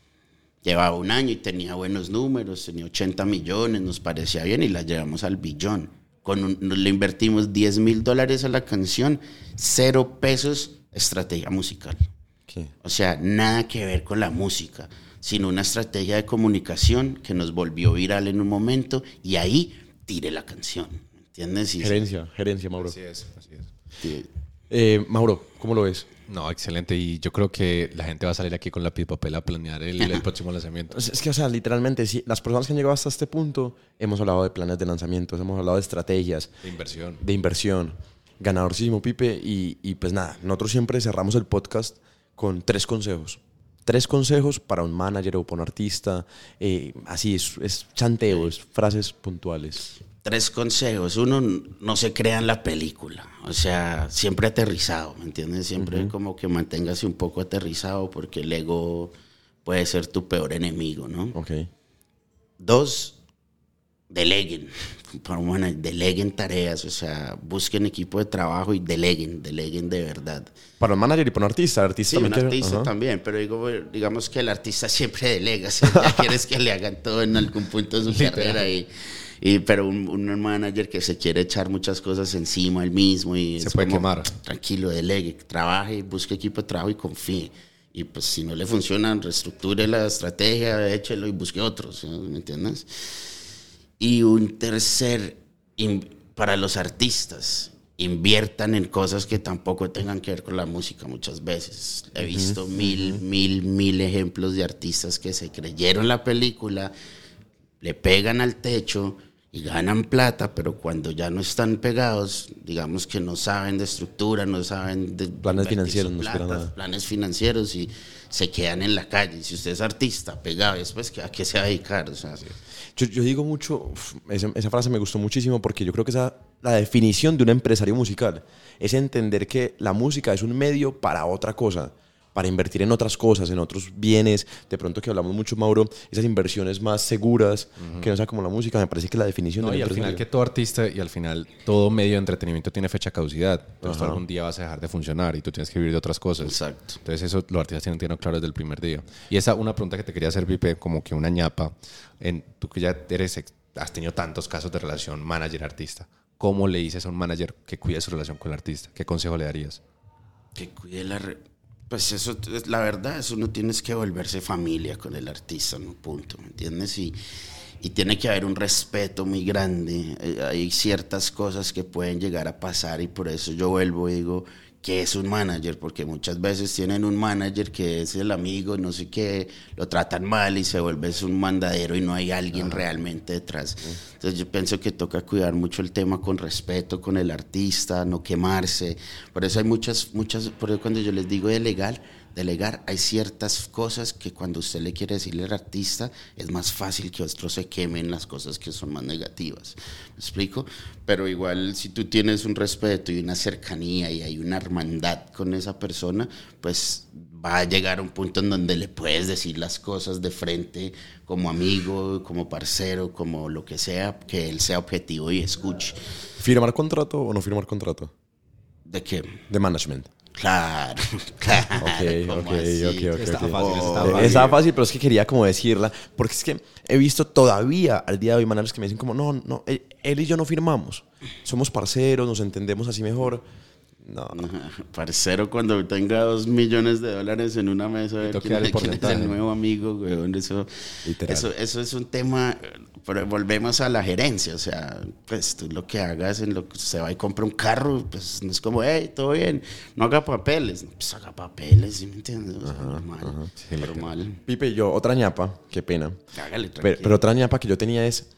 Llevaba un año y tenía buenos números. Tenía ochenta millones, nos parecía bien y la llevamos al billón. Con un, le invertimos diez mil dólares a la canción, cero pesos. Estrategia musical. ¿Qué? O sea, nada que ver con la música, sino una estrategia de comunicación que nos volvió viral en un momento y ahí tiré la canción, ¿entiendes? Y gerencia, sí. gerencia, Mauro. Así es, así es. Sí. Eh, Mauro, ¿cómo lo ves? No, excelente, y yo creo que la gente va a salir aquí con lápiz y papel a planear el, el próximo lanzamiento. Es que, o sea, literalmente, sí, las personas que han llegado hasta este punto, hemos hablado de planes de lanzamientos, hemos hablado de estrategias. De inversión. De inversión. Ganadorcísimo, Pipe, y, y pues nada, nosotros siempre cerramos el podcast con tres consejos. Tres consejos para un manager o para un artista, eh, así es, es chanteo, es frases puntuales. Tres consejos. Uno, no se crea en la película, o sea, siempre aterrizado, ¿me entiendes? Siempre uh-huh. como que manténgase un poco aterrizado porque el ego puede ser tu peor enemigo, ¿no? Ok. Dos, deleguen, bueno, deleguen tareas, o sea, busquen equipo de trabajo y deleguen, deleguen de verdad. Para un manager y para un artista, el artista sí, un quiere... artista uh-huh. también, pero digo, digamos que el artista siempre delega, o sea, ya quieres que le hagan todo en algún punto de su carrera, y, y, pero un, un manager que se quiere echar muchas cosas encima él mismo y se es puede como, quemar. Tranquilo, delegue, trabaje, busque equipo de trabajo y confíe. Y pues si no le funciona, reestructure la estrategia, échelo y busque otros, ¿me entiendes? Y un tercer, in, para los artistas, inviertan en cosas que tampoco tengan que ver con la música muchas veces. He visto uh-huh, mil, uh-huh. mil, mil ejemplos de artistas que se creyeron la película, le pegan al techo y ganan plata, pero cuando ya no están pegados, digamos que no saben de estructura, no saben de planes financieros, no plata, nada. planes financieros y se quedan en la calle. Si usted es artista, pegado, después ¿a qué se va a dedicar? O sea, sí. yo, yo digo mucho, uf, esa, esa frase me gustó muchísimo porque yo creo que esa la definición de un empresario musical es entender que la música es un medio para otra cosa, para invertir en otras cosas, en otros bienes. De pronto que hablamos mucho, Mauro, esas inversiones más seguras, uh-huh. que no sea como la música, me parece que la definición no, del y al final que todo artista y al final todo medio de entretenimiento tiene fecha de caducidad. Entonces uh-huh. algún día vas a dejar de funcionar y tú tienes que vivir de otras cosas. Exacto. Entonces eso los artistas tienen, tienen claro desde el primer día. Y esa una pregunta que te quería hacer, Pipe, como que una ñapa. En, tú que ya eres, has tenido tantos casos de relación manager-artista, ¿cómo le dices a un manager que cuide su relación con el artista? ¿Qué consejo le darías? Que cuide la... Re- Pues eso, la verdad, eso no tienes que volverse familia con el artista, ¿no? Punto, ¿me entiendes? Y, y tiene que haber un respeto muy grande. Hay ciertas cosas que pueden llegar a pasar y por eso yo vuelvo y digo, ¿qué es un manager? Porque muchas veces tienen un manager que es el amigo, no sé qué, lo tratan mal y se vuelve un mandadero y no hay alguien Ajá. realmente detrás. Entonces yo pienso que toca cuidar mucho el tema con respeto, con el artista, no quemarse. Por eso hay muchas, muchas, por eso cuando yo les digo de legal, delegar, hay ciertas cosas que cuando usted le quiere decirle al artista es más fácil que otros se quemen las cosas que son más negativas. ¿Me explico? Pero igual si tú tienes un respeto y una cercanía y hay una hermandad con esa persona, pues va a llegar a un punto en donde le puedes decir las cosas de frente como amigo, como parcero, como lo que sea, que él sea objetivo y escuche. ¿Firmar contrato o no firmar contrato? ¿De qué? De management. Claro, claro. Ok, ok, ok, ok. Estaba okay. fácil, Oh, estaba fácil. Estaba fácil, pero es que quería como decirla, porque es que he visto todavía al día de hoy managers que me dicen como, no, no, él, él y yo no firmamos, somos parceros, nos entendemos así mejor. No. Parcero, cuando tenga dos millones de dólares en una mesa, ver quién, quién es el nuevo amigo, weón. Eso, eso, eso es un tema. Pero volvemos a la gerencia, o sea, pues tú lo que hagas en lo que se va y compra un carro, pues no es como, hey, todo bien, no haga papeles, pues haga papeles, ¿sí me entiendes? O sea, ajá, normal, ajá, sí, normal. Pipe, yo, otra ñapa, qué pena. Hágale, pero, pero otra ñapa que yo tenía es,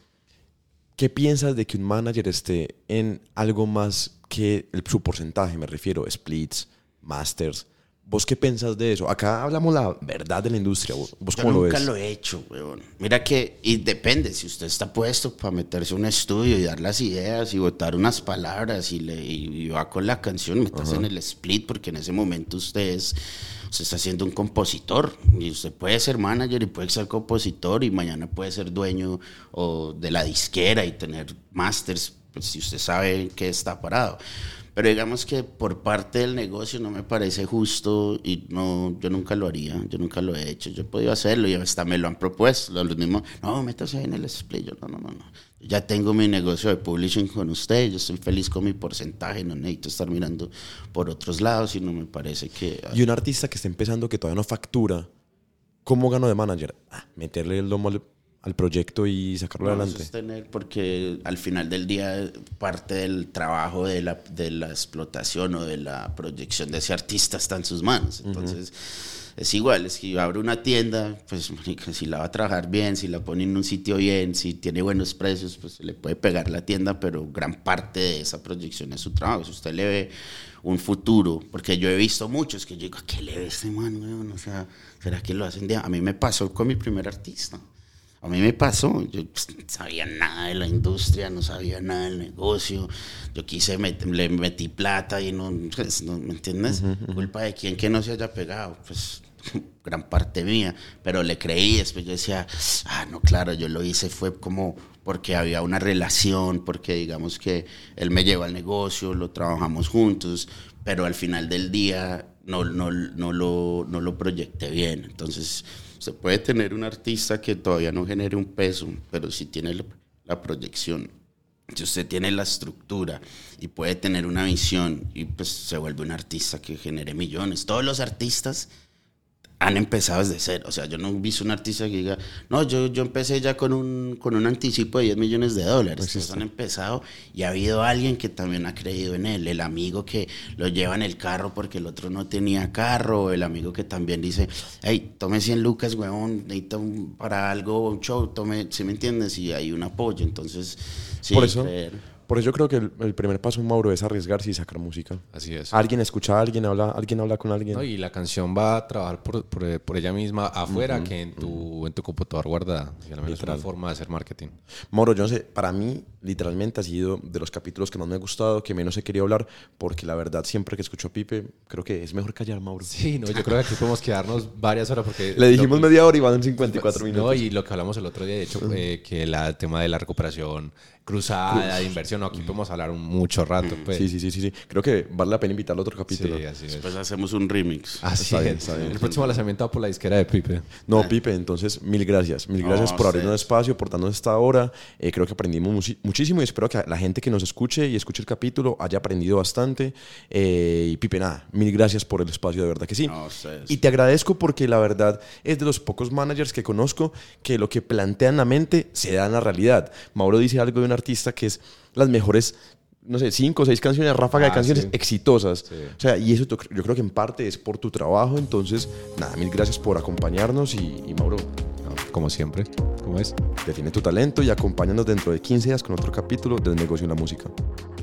¿qué piensas de que un manager esté en algo más que el, su porcentaje? Me refiero, splits, masters. ¿Vos qué pensás de eso? Acá hablamos la verdad de la industria. ¿Vos, vos cómo lo ves? Yo nunca lo he hecho, weón. Mira que, y depende, si usted está puesto para meterse a un estudio y dar las ideas y botar unas palabras y, le, y va con la canción, meterse en el split, porque en ese momento usted, es, usted está siendo un compositor y usted puede ser manager y puede ser compositor y mañana puede ser dueño o de la disquera y tener masters, pues, si usted sabe que está parado. Pero digamos que por parte del negocio no me parece justo y no, yo nunca lo haría, yo nunca lo he hecho. Yo he podido hacerlo y hasta me lo han propuesto. Los mismos, no, métase en el split. Yo, no, no, no, no. Ya tengo mi negocio de publishing con usted, yo estoy feliz con mi porcentaje, no necesito estar mirando por otros lados y no me parece que... Y un artista que está empezando que todavía no factura, ¿cómo gano de manager? Ah, meterle el lomo al... al proyecto y sacarlo no, adelante. Sostener, porque al final del día parte del trabajo de la, de la explotación o de la proyección de ese artista está en sus manos. Entonces, uh-huh. es igual, es que abre una tienda, pues si la va a trabajar bien, si la pone en un sitio bien, si tiene buenos precios, pues se le puede pegar la tienda, pero gran parte de esa proyección es su trabajo. Si usted le ve un futuro, porque yo he visto muchos que yo digo, ¿a qué le ve este man, weón? O sea, ¿será que lo hacen de...? A mí me pasó con mi primer artista. A mí me pasó, yo pues, no sabía nada de la industria, no sabía nada del negocio, yo quise, met, le metí plata y no, pues, no ¿me entiendes? Uh-huh, uh-huh. ¿Culpa de quién que no se haya pegado? Pues gran parte mía, pero le creí, después yo decía, ah, no, claro, yo lo hice fue como porque había una relación, porque digamos que él me lleva al negocio, lo trabajamos juntos, pero al final del día no, no, no, lo, no lo proyecté bien, entonces... Se puede tener un artista que todavía no genere un peso, pero si tiene la, la proyección, si usted tiene la estructura y puede tener una visión y pues se vuelve un artista que genere millones. Todos los artistas han empezado desde cero. O sea, yo no he visto un artista que diga, no, yo, yo empecé ya con un, con un anticipo de diez millones de dólares. Entonces han empezado y ha habido alguien que también ha creído en él. El amigo que lo lleva en el carro porque el otro no tenía carro. O el amigo que también dice, hey, tome cien lucas, huevón, necesito un, para algo, un show, tome, ¿sí me entiendes? Y hay un apoyo. Entonces, sí, por eso, creer. Por eso yo creo que el, el primer paso, Mauro, es arriesgarse y sacar música. Así es. Alguien escucha a alguien, habla, alguien habla con alguien. No, y la canción va a trabajar por, por, por ella misma afuera uh-huh, que en tu, uh-huh. en tu computador guardada. Finalmente es una forma de hacer marketing. Mauro, yo no sé, para mí literalmente ha sido de los capítulos que más me ha gustado, que menos he querido hablar, porque la verdad siempre que escucho a Pipe, creo que es mejor callar, Mauro. Sí, no, yo creo que aquí podemos quedarnos varias horas porque... Le dijimos que, media hora y van cincuenta y cuatro minutos. No, y lo que hablamos el otro día, de hecho, uh-huh. eh, que la, el tema de la recuperación cruzada, Cruz. de inversión, no, aquí uh-huh. podemos hablar un mucho rato. Pues. Sí, sí, sí, sí, sí. Creo que vale la pena invitarlo a otro capítulo. Sí, así es. Después hacemos un remix. Así está es. Bien, está bien. El próximo lanzamiento va por la disquera de Pipe. No, Pipe, entonces mil gracias. Mil gracias no, por abrirnos sí. espacio, por darnos esta hora. Eh, creo que aprendimos muchi- muchísimo y espero que la gente que nos escuche y escuche el capítulo haya aprendido bastante. Eh, y Pipe, nada, mil gracias por el espacio, de verdad que sí. No, sí, sí. Y te agradezco porque la verdad es de los pocos managers que conozco que lo que plantean en la mente se da en la realidad. Mauro dice algo de un artista que es las mejores, no sé, cinco o seis canciones, ráfaga ah, de canciones sí. exitosas. Sí. O sea, y eso yo creo que en parte es por tu trabajo. Entonces, nada, mil gracias por acompañarnos y, y Mauro, no, como siempre, ¿cómo es? Define tu talento y acompáñanos dentro de quince días con otro capítulo del negocio en la música.